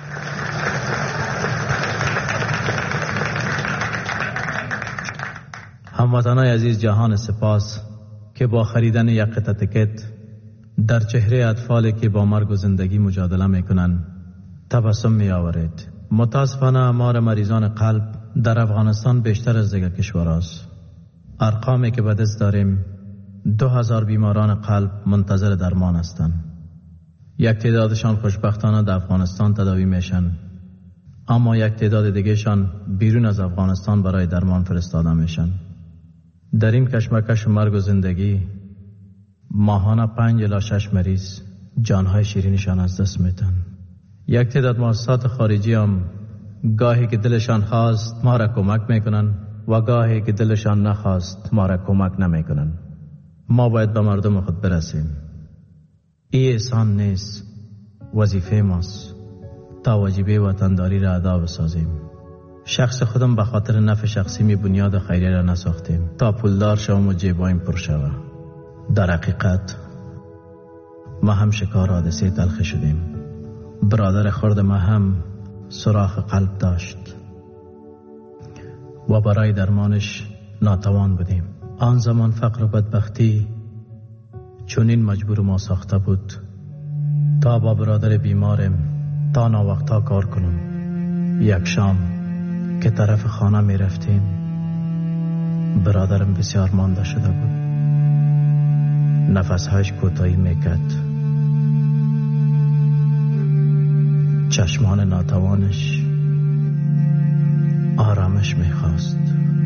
هموطنان عزیز، جهان سپاس که با خریدن یک قطعه تکت در چهره اطفالی که با مرگ و زندگی مجادله میکنن تبسم می آورید. متاسفانه آمار مریضان قلب در افغانستان بیشتر از دیگر کشور است. ارقامی که به دست داریم دو هزار بیماران قلب منتظر درمان هستند. یک تعدادشان خوشبختانه در افغانستان تداوی میشن، اما یک تعداد دیگهشان بیرون از افغانستان برای درمان فرستاده میشن. در این کشمکش مرگ و زندگی ماهانه پنج الی شش مریض جانهای شیرینشان از دست میتن. یک تعداد مؤسسات خارجی هم گاهی که دلشان خواست ما را کمک میکنن و گاهی که دلشان نخواست ما را کمک نمیکنن. ما باید به مردم خود برسیم. این احسان نیست، وظیفه ماست تا واجبه وطنداری را ادا بسازیم. شخص خودم به خاطر نفع شخصی می بنیاد خیریه را نساختیم تا پولدار شوم و جیبایم پر شود. در حقیقت ما هم شکار حادثه تلخی شدیم. برادر خرد ما هم سوراخ قلب داشت و برای درمانش ناتوان بودیم. آن زمان فقر و بدبختی چونین مجبور ما ساخته بود تا با برادر بیمارم تا ناوقتا کار کنم. یک شام که طرف خانه می رفتیم برادرم بسیار مانده شده بود. نفسهایش کوتاهی می کرد. چشمان ناتوانش آرامش می خواست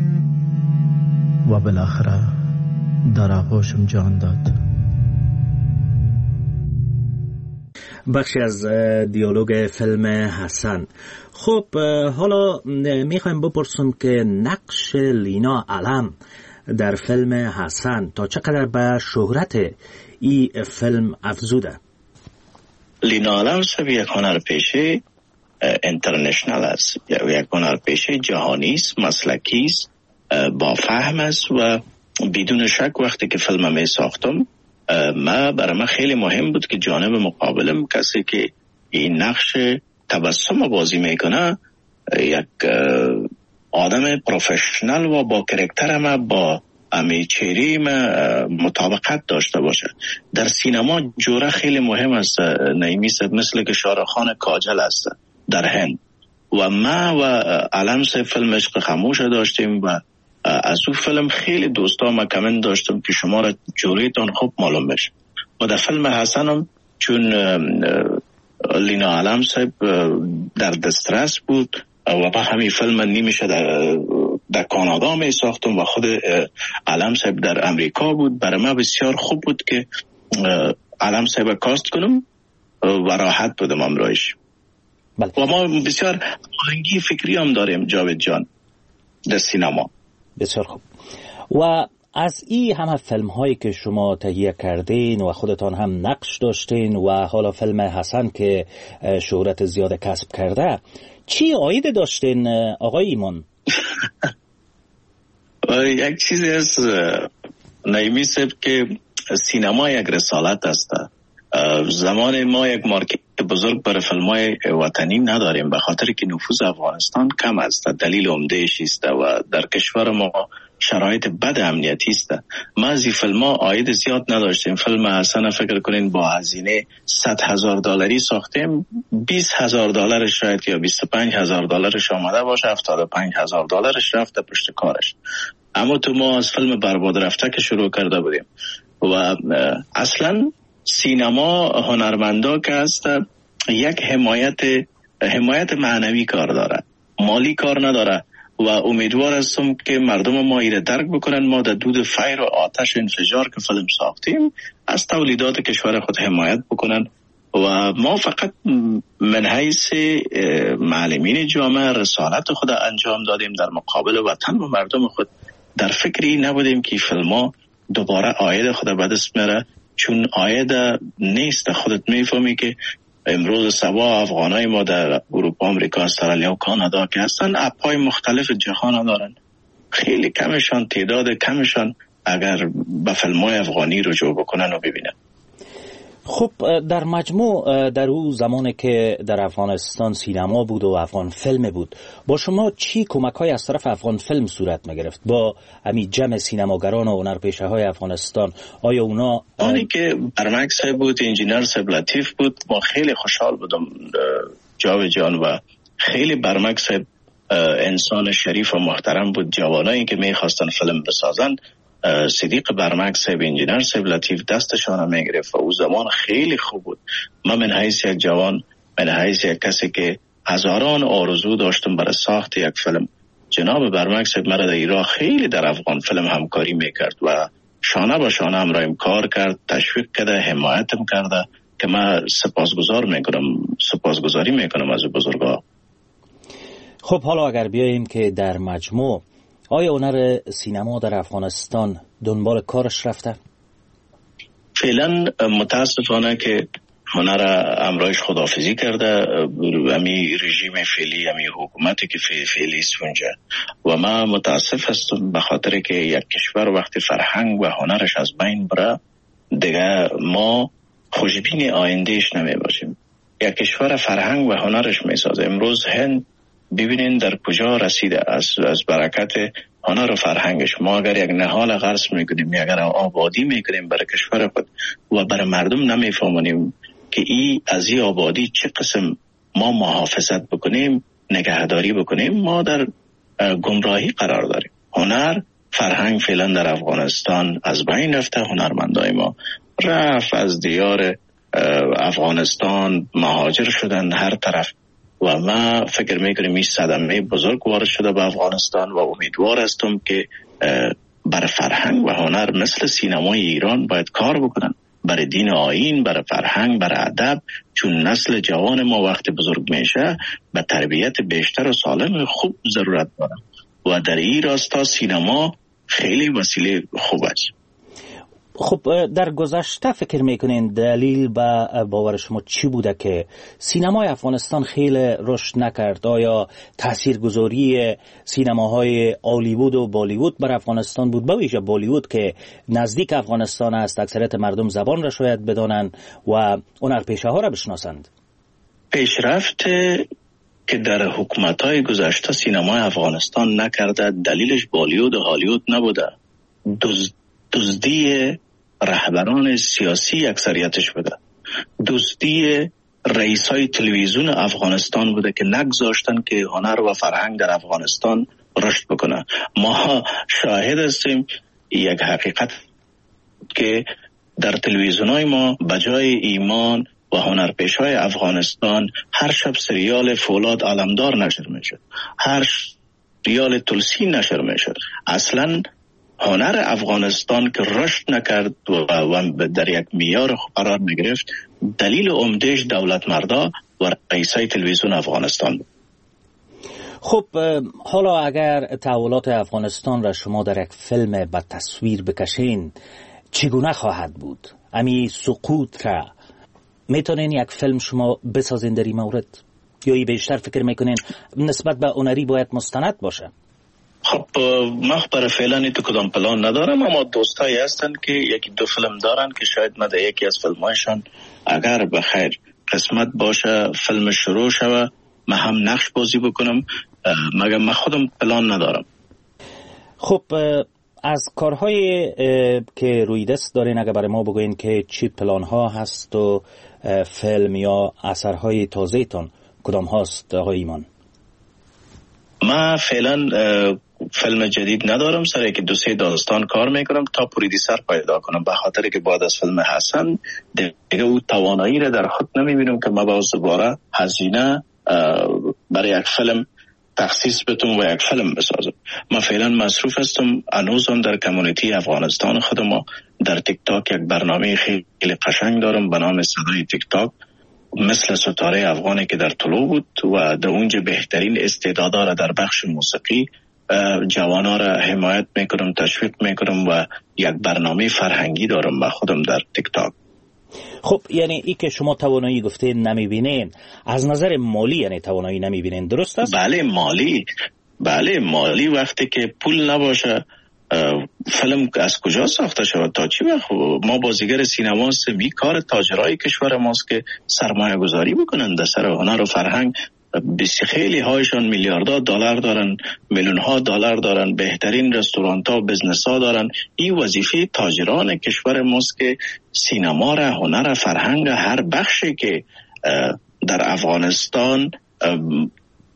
و بالاخره در آغوشم جان داد. بخشی از دیالوگ فیلم حسن. خب حالا میخوایم بپرسم که نقش لینا علم در فیلم حسن تا چقدر به شهرت این فیلم افزوده؟ لینا علم سب یک هنرپیشه انترنشنال است، یک هنرپیشه جهانی است، مسلکی است، با فهم است و بدون شک وقتی که فیلم می ساختم ما برای من خیلی مهم بود که جانب مقابلم کسی که این نقش تبسم بازی میکنه یک آدم پروفشنال و با کرکتر ما با امی چهره ما مطابقت داشته باشه. در سینما جوره خیلی مهم است نعیمی صاحب، مثل که شاهرخ کاجل است در هند و ما و علم صاحب فیلم عشق خاموش داشتیم و از اون فیلم خیلی دوستا ما کامنت داشتم که شما را جوریتون خوب معلوم بشه و در فیلم حسن هم چون لینا علم صاحب در دسترس بود و با همین فیلم نیمشه در, در کانادا می ساختم و خود علم صاحب در امریکا بود. برای ما بسیار خوب بود که علم صاحب کاست کنم و راحت بودم امرایش. و ما بسیار آهنگی فکری هم داریم جاوید جان در سینما. بسیار خوب. و از این همه فیلم هایی که شما تهیه کردین و خودتان هم نقش داشتین و حالا فیلم حسن که شهرت زیاده کسب کرده، چی عاید داشتین آقای ایمان؟ یک چیزی از نعیمی صاحب که سینما یک رسالت است. زمان ما یک مارکت بزرگ برای فیلم های وطنی نداریم به خاطر که نفوذ افغانستان کم است. دلیل عمده‌اش است و در کشور ما شرایط بد امنیتی است. ما از این فیلم ها عاید زیاد نداشتیم. فیلم حسن فکر کنین با هزینه صد هزار دلاری ساختیم، بیست هزار دلارش شاید یا بیست و پنج هزار دلارش آمده باشه، هفتاد و پنج هزار دلارش رفته پشت کارش. اما تو ما از فیلم برباد رفته که شروع کرده بودیم و اصلا سینما هنرمندا که است یک حمایت حمایت معنوی کار داره، مالی کار نداره و امیدوار هستم که مردم ما ایره درک بکنن. ما در دود فیر و آتش انفجار که فیلم ساختیم از تولیدات کشور خود حمایت بکنن و ما فقط من حیث معلمین جامعه رسالت خود انجام دادیم در مقابل وطن و مردم خود. در فکری نبودیم که فیلم ها دوباره آید خود به دست میره، چون آید نیست. خودت میفهمی که امروز سبا افغانای ما در اروپا، امریکا، استرالیا و کانادا که هستن اپای مختلف جهان دارن، خیلی کمشان تعداد کمشان اگر به فیلم‌های افغانی رجوع بکنن و ببینن. خب در مجموع در اون زمانی که در افغانستان سینما بود و افغان فیلم بود، با شما چی کمک‌های از طرف افغان فیلم صورت می‌گرفت با همین جمع سینماگران و هنرپیشه‌های افغانستان؟ آیا اونا آنی که برمک صاحب بود، انجینر صاحب لطیف بود، ما خیلی خوشحال بودم جاوید جان و خیلی برمک صاحب انسان شریف و محترم بود. جوانایی که می‌خواستن فیلم بسازن صدیق برمک صاحب، انجینر صاحب لطیف دستشان میگرفت و او زمان خیلی خوب بود. من من حیث یک جوان، من حیث یک کسی که هزاران آرزو داشتم برای ساخت یک فیلم، جناب برمک صاحب مرا در ایران خیلی در افغان فیلم همکاری میکرد و شانه به شانه همراهم کار کرد، تشویق کرده، حمایتم کرده که من سپاسگزار میکنم، سپاسگزاری میکنم از بزرگا. خب حالا اگر بیاییم که در مجموع آیا هنر سینما در افغانستان دنبال کارش رفته؟ فعلا متاسفانه که هنر امرایش خداحافظی کرده، امی رژیم فعلی، امی حکومتی که فعلی است اونجا، و من متاسف هستم به خاطر که یک کشور وقتی فرهنگ و هنرش از بین بره دیگه ما خوشبین آیندهش نمی باشیم. یک کشور فرهنگ و هنرش می سازه. امروز هند ببینین در کجا رسیده از از برکت هنر و فرهنگش. ما اگر یک نهال غرس میکنیم، اگر آبادی میکنیم برای کشور خود و برای مردم نمیفهمونیم که ای از این آبادی چه قسم ما محافظت بکنیم، نگهداری بکنیم، ما در گمراهی قرار داریم. هنر فرهنگ فعلا در افغانستان از بین رفته. هنرمندای ما رفت از دیار افغانستان مهاجر شدن هر طرف و ما فکر میکنیم این صدمه بزرگ وارد شده به افغانستان و امیدوار هستم که برای فرهنگ و هنر مثل سینمای ایران باید کار بکنن، برای دین آیین، برای فرهنگ، برای ادب، چون نسل جوان ما وقت بزرگ میشه به تربیت بیشتر و سالم خوب ضرورت داره و در این راستا سینما خیلی وسیله خوب است. خب در گذشته فکر میکنین دلیل به باور شما چی بوده که سینمای افغانستان خیلی رشد نکرد؟ آیا تاثیرگذاری سینماهای هالیوود و بالیوود بر افغانستان بود؟ به ویژه بالیوود که نزدیک افغانستان است، اکثریت مردم زبان را شاید بدانند و هنرپیشه ها را بشناسند. پیشرفت که در حکومت‌های گذشته سینمای افغانستان نکرده دلیلش بالیوود و هالیوود نبوده، دزد دزدی رهبران سیاسی اکثریتش بوده، دزدی رئیسای تلویزیون افغانستان بوده که نگذاشتن که هنر و فرهنگ در افغانستان رشد بکنه. ما شاهد هستیم یک حقیقت که در تلویزیونای ما بجای ایمان و هنرپیشه‌های افغانستان هر شب سریال فولاد علمدار نشر میشه، هر سریال تلسی نشر میشه. اصلا هنر افغانستان که رشد نکرد و در یک معیار قرار نگرفت دلیل عمدهش دولت مردا و رئیسای تلویزیون افغانستان بود. خب حالا اگر تحولات افغانستان را شما در یک فیلم به تصویر بکشین چگونه خواهد بود؟ امی سقوط را میتونین یک فیلم شما بسازین در این مورد یا بیشتر فکر میکنین نسبت به هنری باید مستند باشه؟ خب من برای فعلا تو کدام پلان ندارم، اما دوستایی هستن که یکی دو فیلم دارن که شاید من در یکی از فیلمایشان اگر بخیر قسمت باشه فیلم شروع شوه من هم نقش بازی بکنم، مگر من خودم پلان ندارم. خب از کارهای که روی دست دارین اگر برای ما بگوین که چی پلان ها هست و فیلم یا اثرهای تازه تان کدام هاست آقای ایمان؟ من فعلا فیلم جدید ندارم، سر یک دو سه داستان کار میکنم تا پرودیسر پیدا کنم، به خاطر که بعد از فیلم حسن دیگه او توانایی را در خود نمیبینم که من باز دوباره هزینه برای یک فیلم تخصیص بتونم و یک فیلم بسازم. من فعلا مصروف هستم، هنوزم در کمیونیتی افغانستان خود ما در تیک تاک یک برنامه خیلی قشنگ دارم به نام صدای تیک تاک، مثل ستاره افغانی که در طلوع بود و در اونجا بهترین استعدادا را در بخش موسیقی جوانا را حمایت میکنم، تشویق میکنم و یک برنامه فرهنگی دارم با خودم در تیک تاک. خب یعنی ای که شما توانایی گفته نمیبینین از نظر مالی، یعنی توانایی نمیبینین، درست است؟ بله مالی، بله مالی. وقتی که پول نباشه فیلم از کجا ساخته شود؟ تا چی وقت ما بازیگر سینما هستیم، این کار تاجرای کشور ماست که سرمایه گذاری بکنن در سر هنر و فرهنگ. بسی خیلی هایشان میلیاردها دلار دارن، میلیون ها دلار دارن، بهترین رستوران ها و بزنس ها دارن. این وظیفه تاجران کشور ماست که سینما را، هنر، فرهنگ، هر بخشی که در افغانستان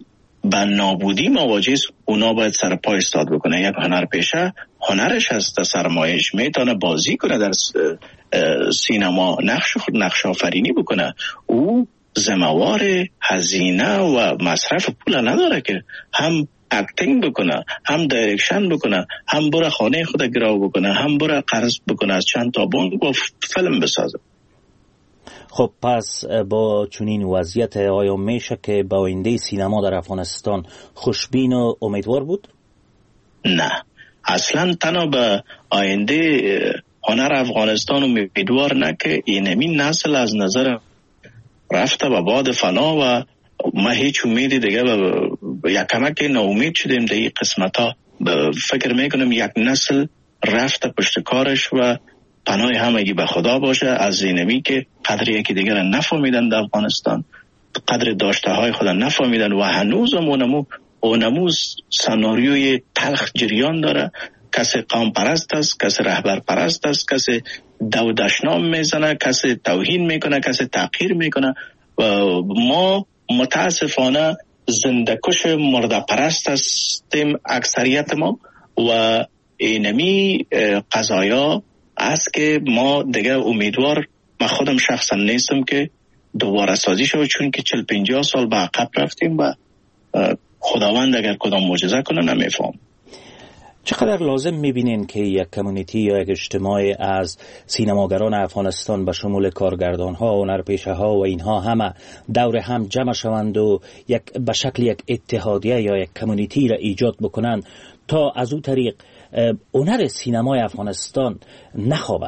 به نابودی مواجه است، اونا باید سر پای ایستاد بکنه. یک هنرپیشه هنرش هست، سرمایش میتونه بازی کنه در سینما، نقش خود نقش آفرینی بکنه. او زموار هزینه و مصرف پول نداره که هم اکتینگ بکنه، هم دایرکشن بکنه، هم بره خانه خود گراو بکنه، هم بره قرض بکنه از چند تا بانک و فیلم بسازه. خب پس با چنین وضعیت آیا میشه که با آینده سینما در افغانستان خوشبین و امیدوار بود؟ نه، اصلا تنها به آینده هنر افغانستان امیدوار نه که اینمی نسل از نظر رفته و باد فنا و ما هیچ امیدی دیگه و یک کمک ناامید شدیم در این قسمت ها. فکر میکنم یک نسل رفته پشت کارش و پناه همگی به خدا باشه از اینمی که قدر یکی دیگر نفهمیدن در افغانستان، قدر داشته های خود نفهمیدن و هنوز اونمو اونمو سناریوی تلخ جریان داره. کسی قوم پرست است، کسی رهبر پرست است، کسی دو دشنام میزنه، کسی توهین میکنه، کسی تحقیر میکنه. و ما متاسفانه زندکش مرده پرست هستیم اکثریت ما و اینمی قضایا است که ما دیگه امیدوار، من خودم شخصا نیستم که دوباره سازی شد، چون که چل پنجاه سال به عقب رفتیم و خداوند اگر کدام معجزه کنه نمیفهم. چقدر لازم میبینین که یک کمیونیتی یا یک اجتماع از سینماگران افغانستان به شمول کارگردان ها، هنرپیشه ها و اینها همه دور هم جمع شوند و یک به شکل یک اتحادیه یا یک کمیونیتی را ایجاد بکنن تا از او طریق هنر سینمای افغانستان نخوابه؟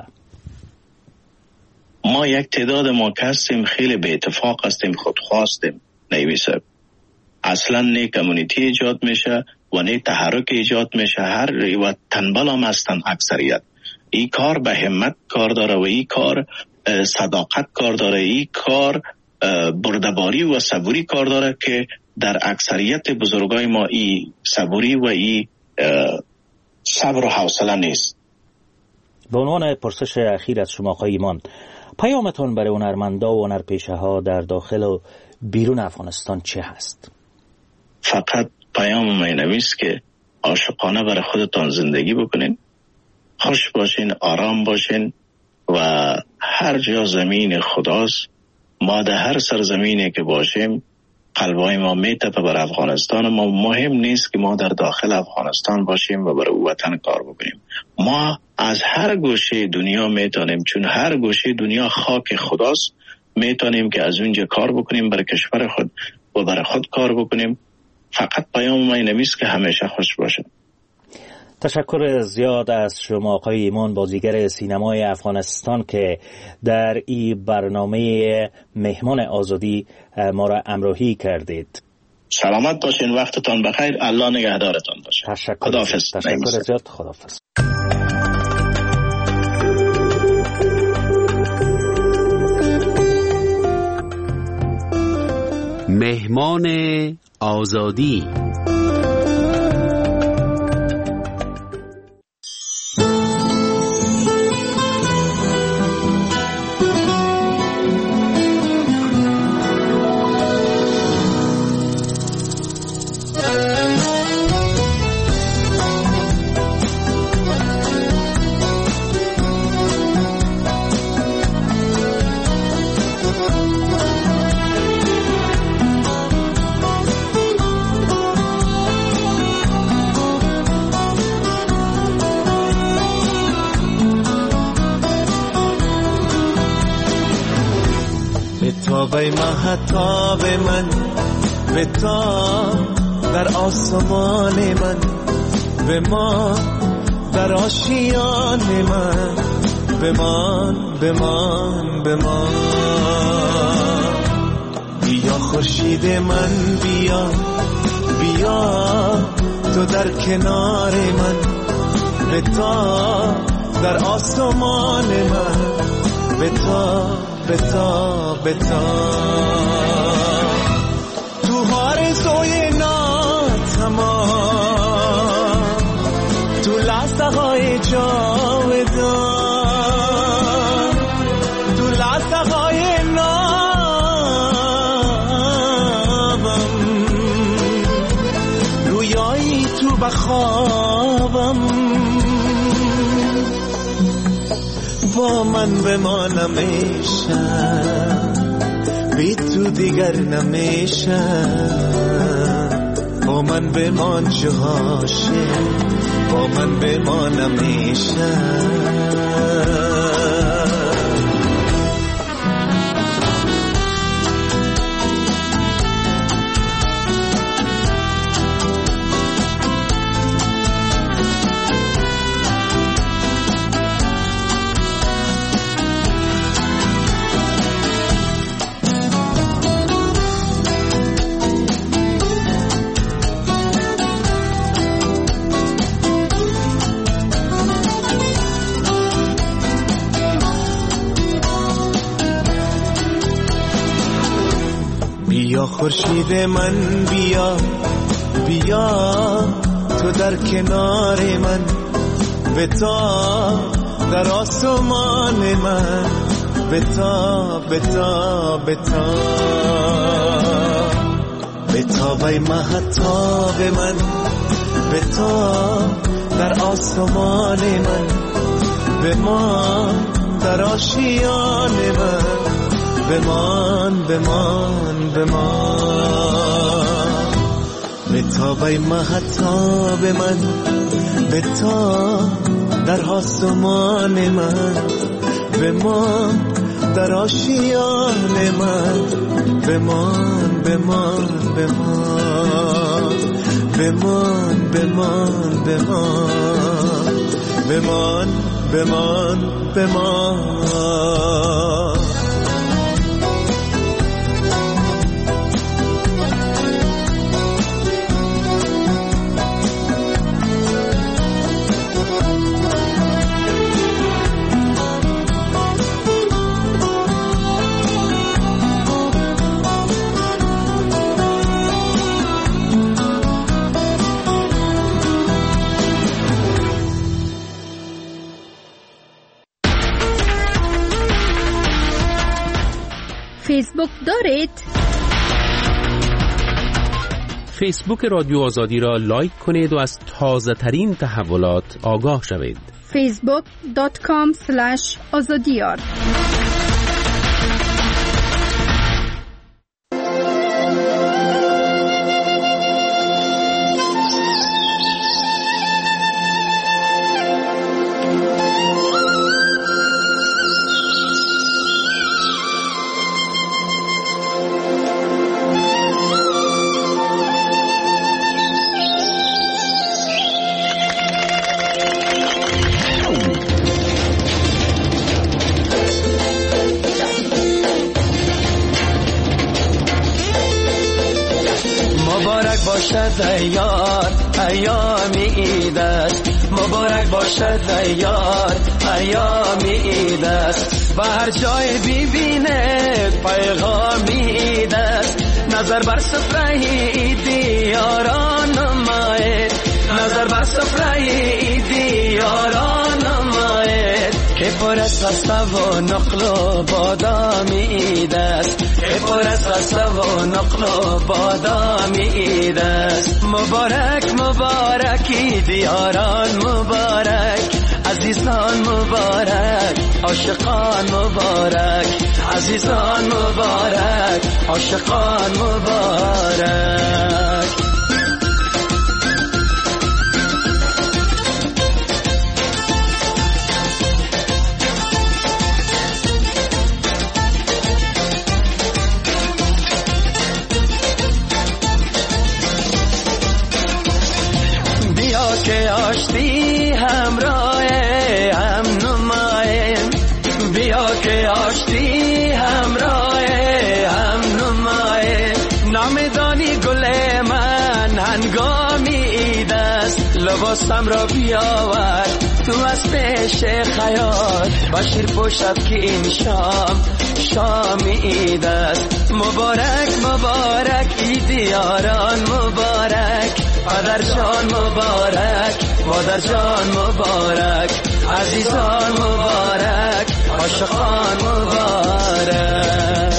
ما یک تعداد ما هستیم خیلی به اتفاق هستیم، خودخواستیم نویسه اصلا نه کمیونیتی ایجاد میشه و نه تحرک ایجاد میشه. هر و تنبل هم هستن اکثریت. این کار به همت کار داره و این کار صداقت کار داره، این کار بردباری و صبوری کار داره که در اکثریت بزرگای ما این صبوری و این صبر و حوصله نیست. به عنوان پرسش اخیر از شما آقای ایمان، پیامتون برای هنرمندا و هنرپیشه ها در داخل و بیرون افغانستان چه هست؟ فقط پیام مینویست که عاشقانه برای خودتان زندگی بکنین، خوش باشین، آرام باشین و هر جا زمین خداست. ما در هر سرزمینی که باشیم قلبای ما میتپه بر افغانستان. ما مهم نیست که ما در داخل افغانستان باشیم و برای وطن کار بکنیم. ما از هر گوشه دنیا میتونیم، چون هر گوشه دنیا خاک خداست، میتونیم که از اونجا کار بکنیم، برای کشور خود و برای خود کار بکنیم. فقط پیام ما نمیست که همیشه خوش باشه. تشکر زیاد از شما آقای ایمان، بازیگر سینمای افغانستان که در این برنامه مهمان آزادی ما را همراهی کردید. سلامت باشین، وقتتان بخیر، الله نگهدارتان باشه. تشکر. خداحافظ. تشکر زیاد. خداحافظ. مهمان آزادی. به مهتاب من، به تا در آسمان من، به ما در آشیان من، بمان بمان بمان. بیا خورشید من، بیا بیا تو در کنار من، به تا در آسمان من، به تا بتا بتا. تو آرزوی ناتمام، تو لحظه های جاودان، تو لحظه های نابم، تو بخوابم، با من بمانم میشه، بی تو دیگر نمیشه، با من بمان چه عاشق، با من بمانم میشه. بیا خورشید من بیا، بیا تو در کنار من، بتا در آسمان من، بتا بتا بتا بتا بی مهتاب من، بتا در آسمان من، بمان در آشیان من، بمان بمان بمان، بتا بی مهتاب من، بتا در آسمان من، بمان در آشیان من، بمان بمان بمان، بمان بمان بمان، بمان بمان بمان. فیسبوک دارید؟ فیسبوک رادیو آزادی را لایک کنید و از تازه ترین تحولات آگاه شوید. فیسبوک دات کام اسلش آزادیار. یار ایام عید است، مبارک باشد یار ایام عید است، و هر جای ببینه پیغام عید است، نظر بر سفره عیدی یاران نماید، نظر بر سفره عیدی یاران نماید، که پر از خسته و نقل و بادام عید است، که پر از خسته و نقل و بادام عید است. مبارک مبارک عید یاران مبارک، عزیزان مبارک، عاشقان مبارک، عزیزان مبارک، عاشقان مبارک. که آشتی همراه هم نمایم، بیا که آشتی همراه هم نمایم، نام دانی گل من هنگامی عید است، لباسم را بیاور تو از پیش خیال، بشیر پوشد که این شام شام عید است. مبارک مبارک عید یاران مبارک، پدر جان مبارک، مادر جان مبارک، عزیزان مبارک، عاشقان مبارک.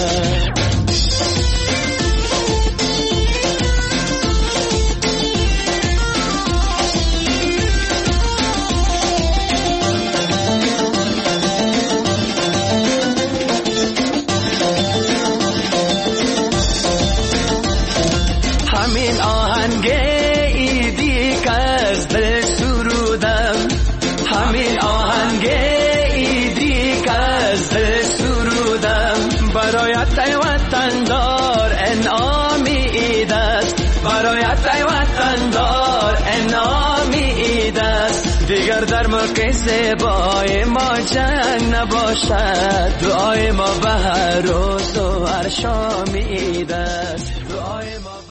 همین آهنگ ایدی که از دل سرودم همین آهنگ ایدی که از دل سرودم برایت ای وطندار انعامی عید است برایت ای وطندار انعامی عید است دیگر در ملک زیبای ما جنگ نباشد دعای ما به هر روز و هر شام عید است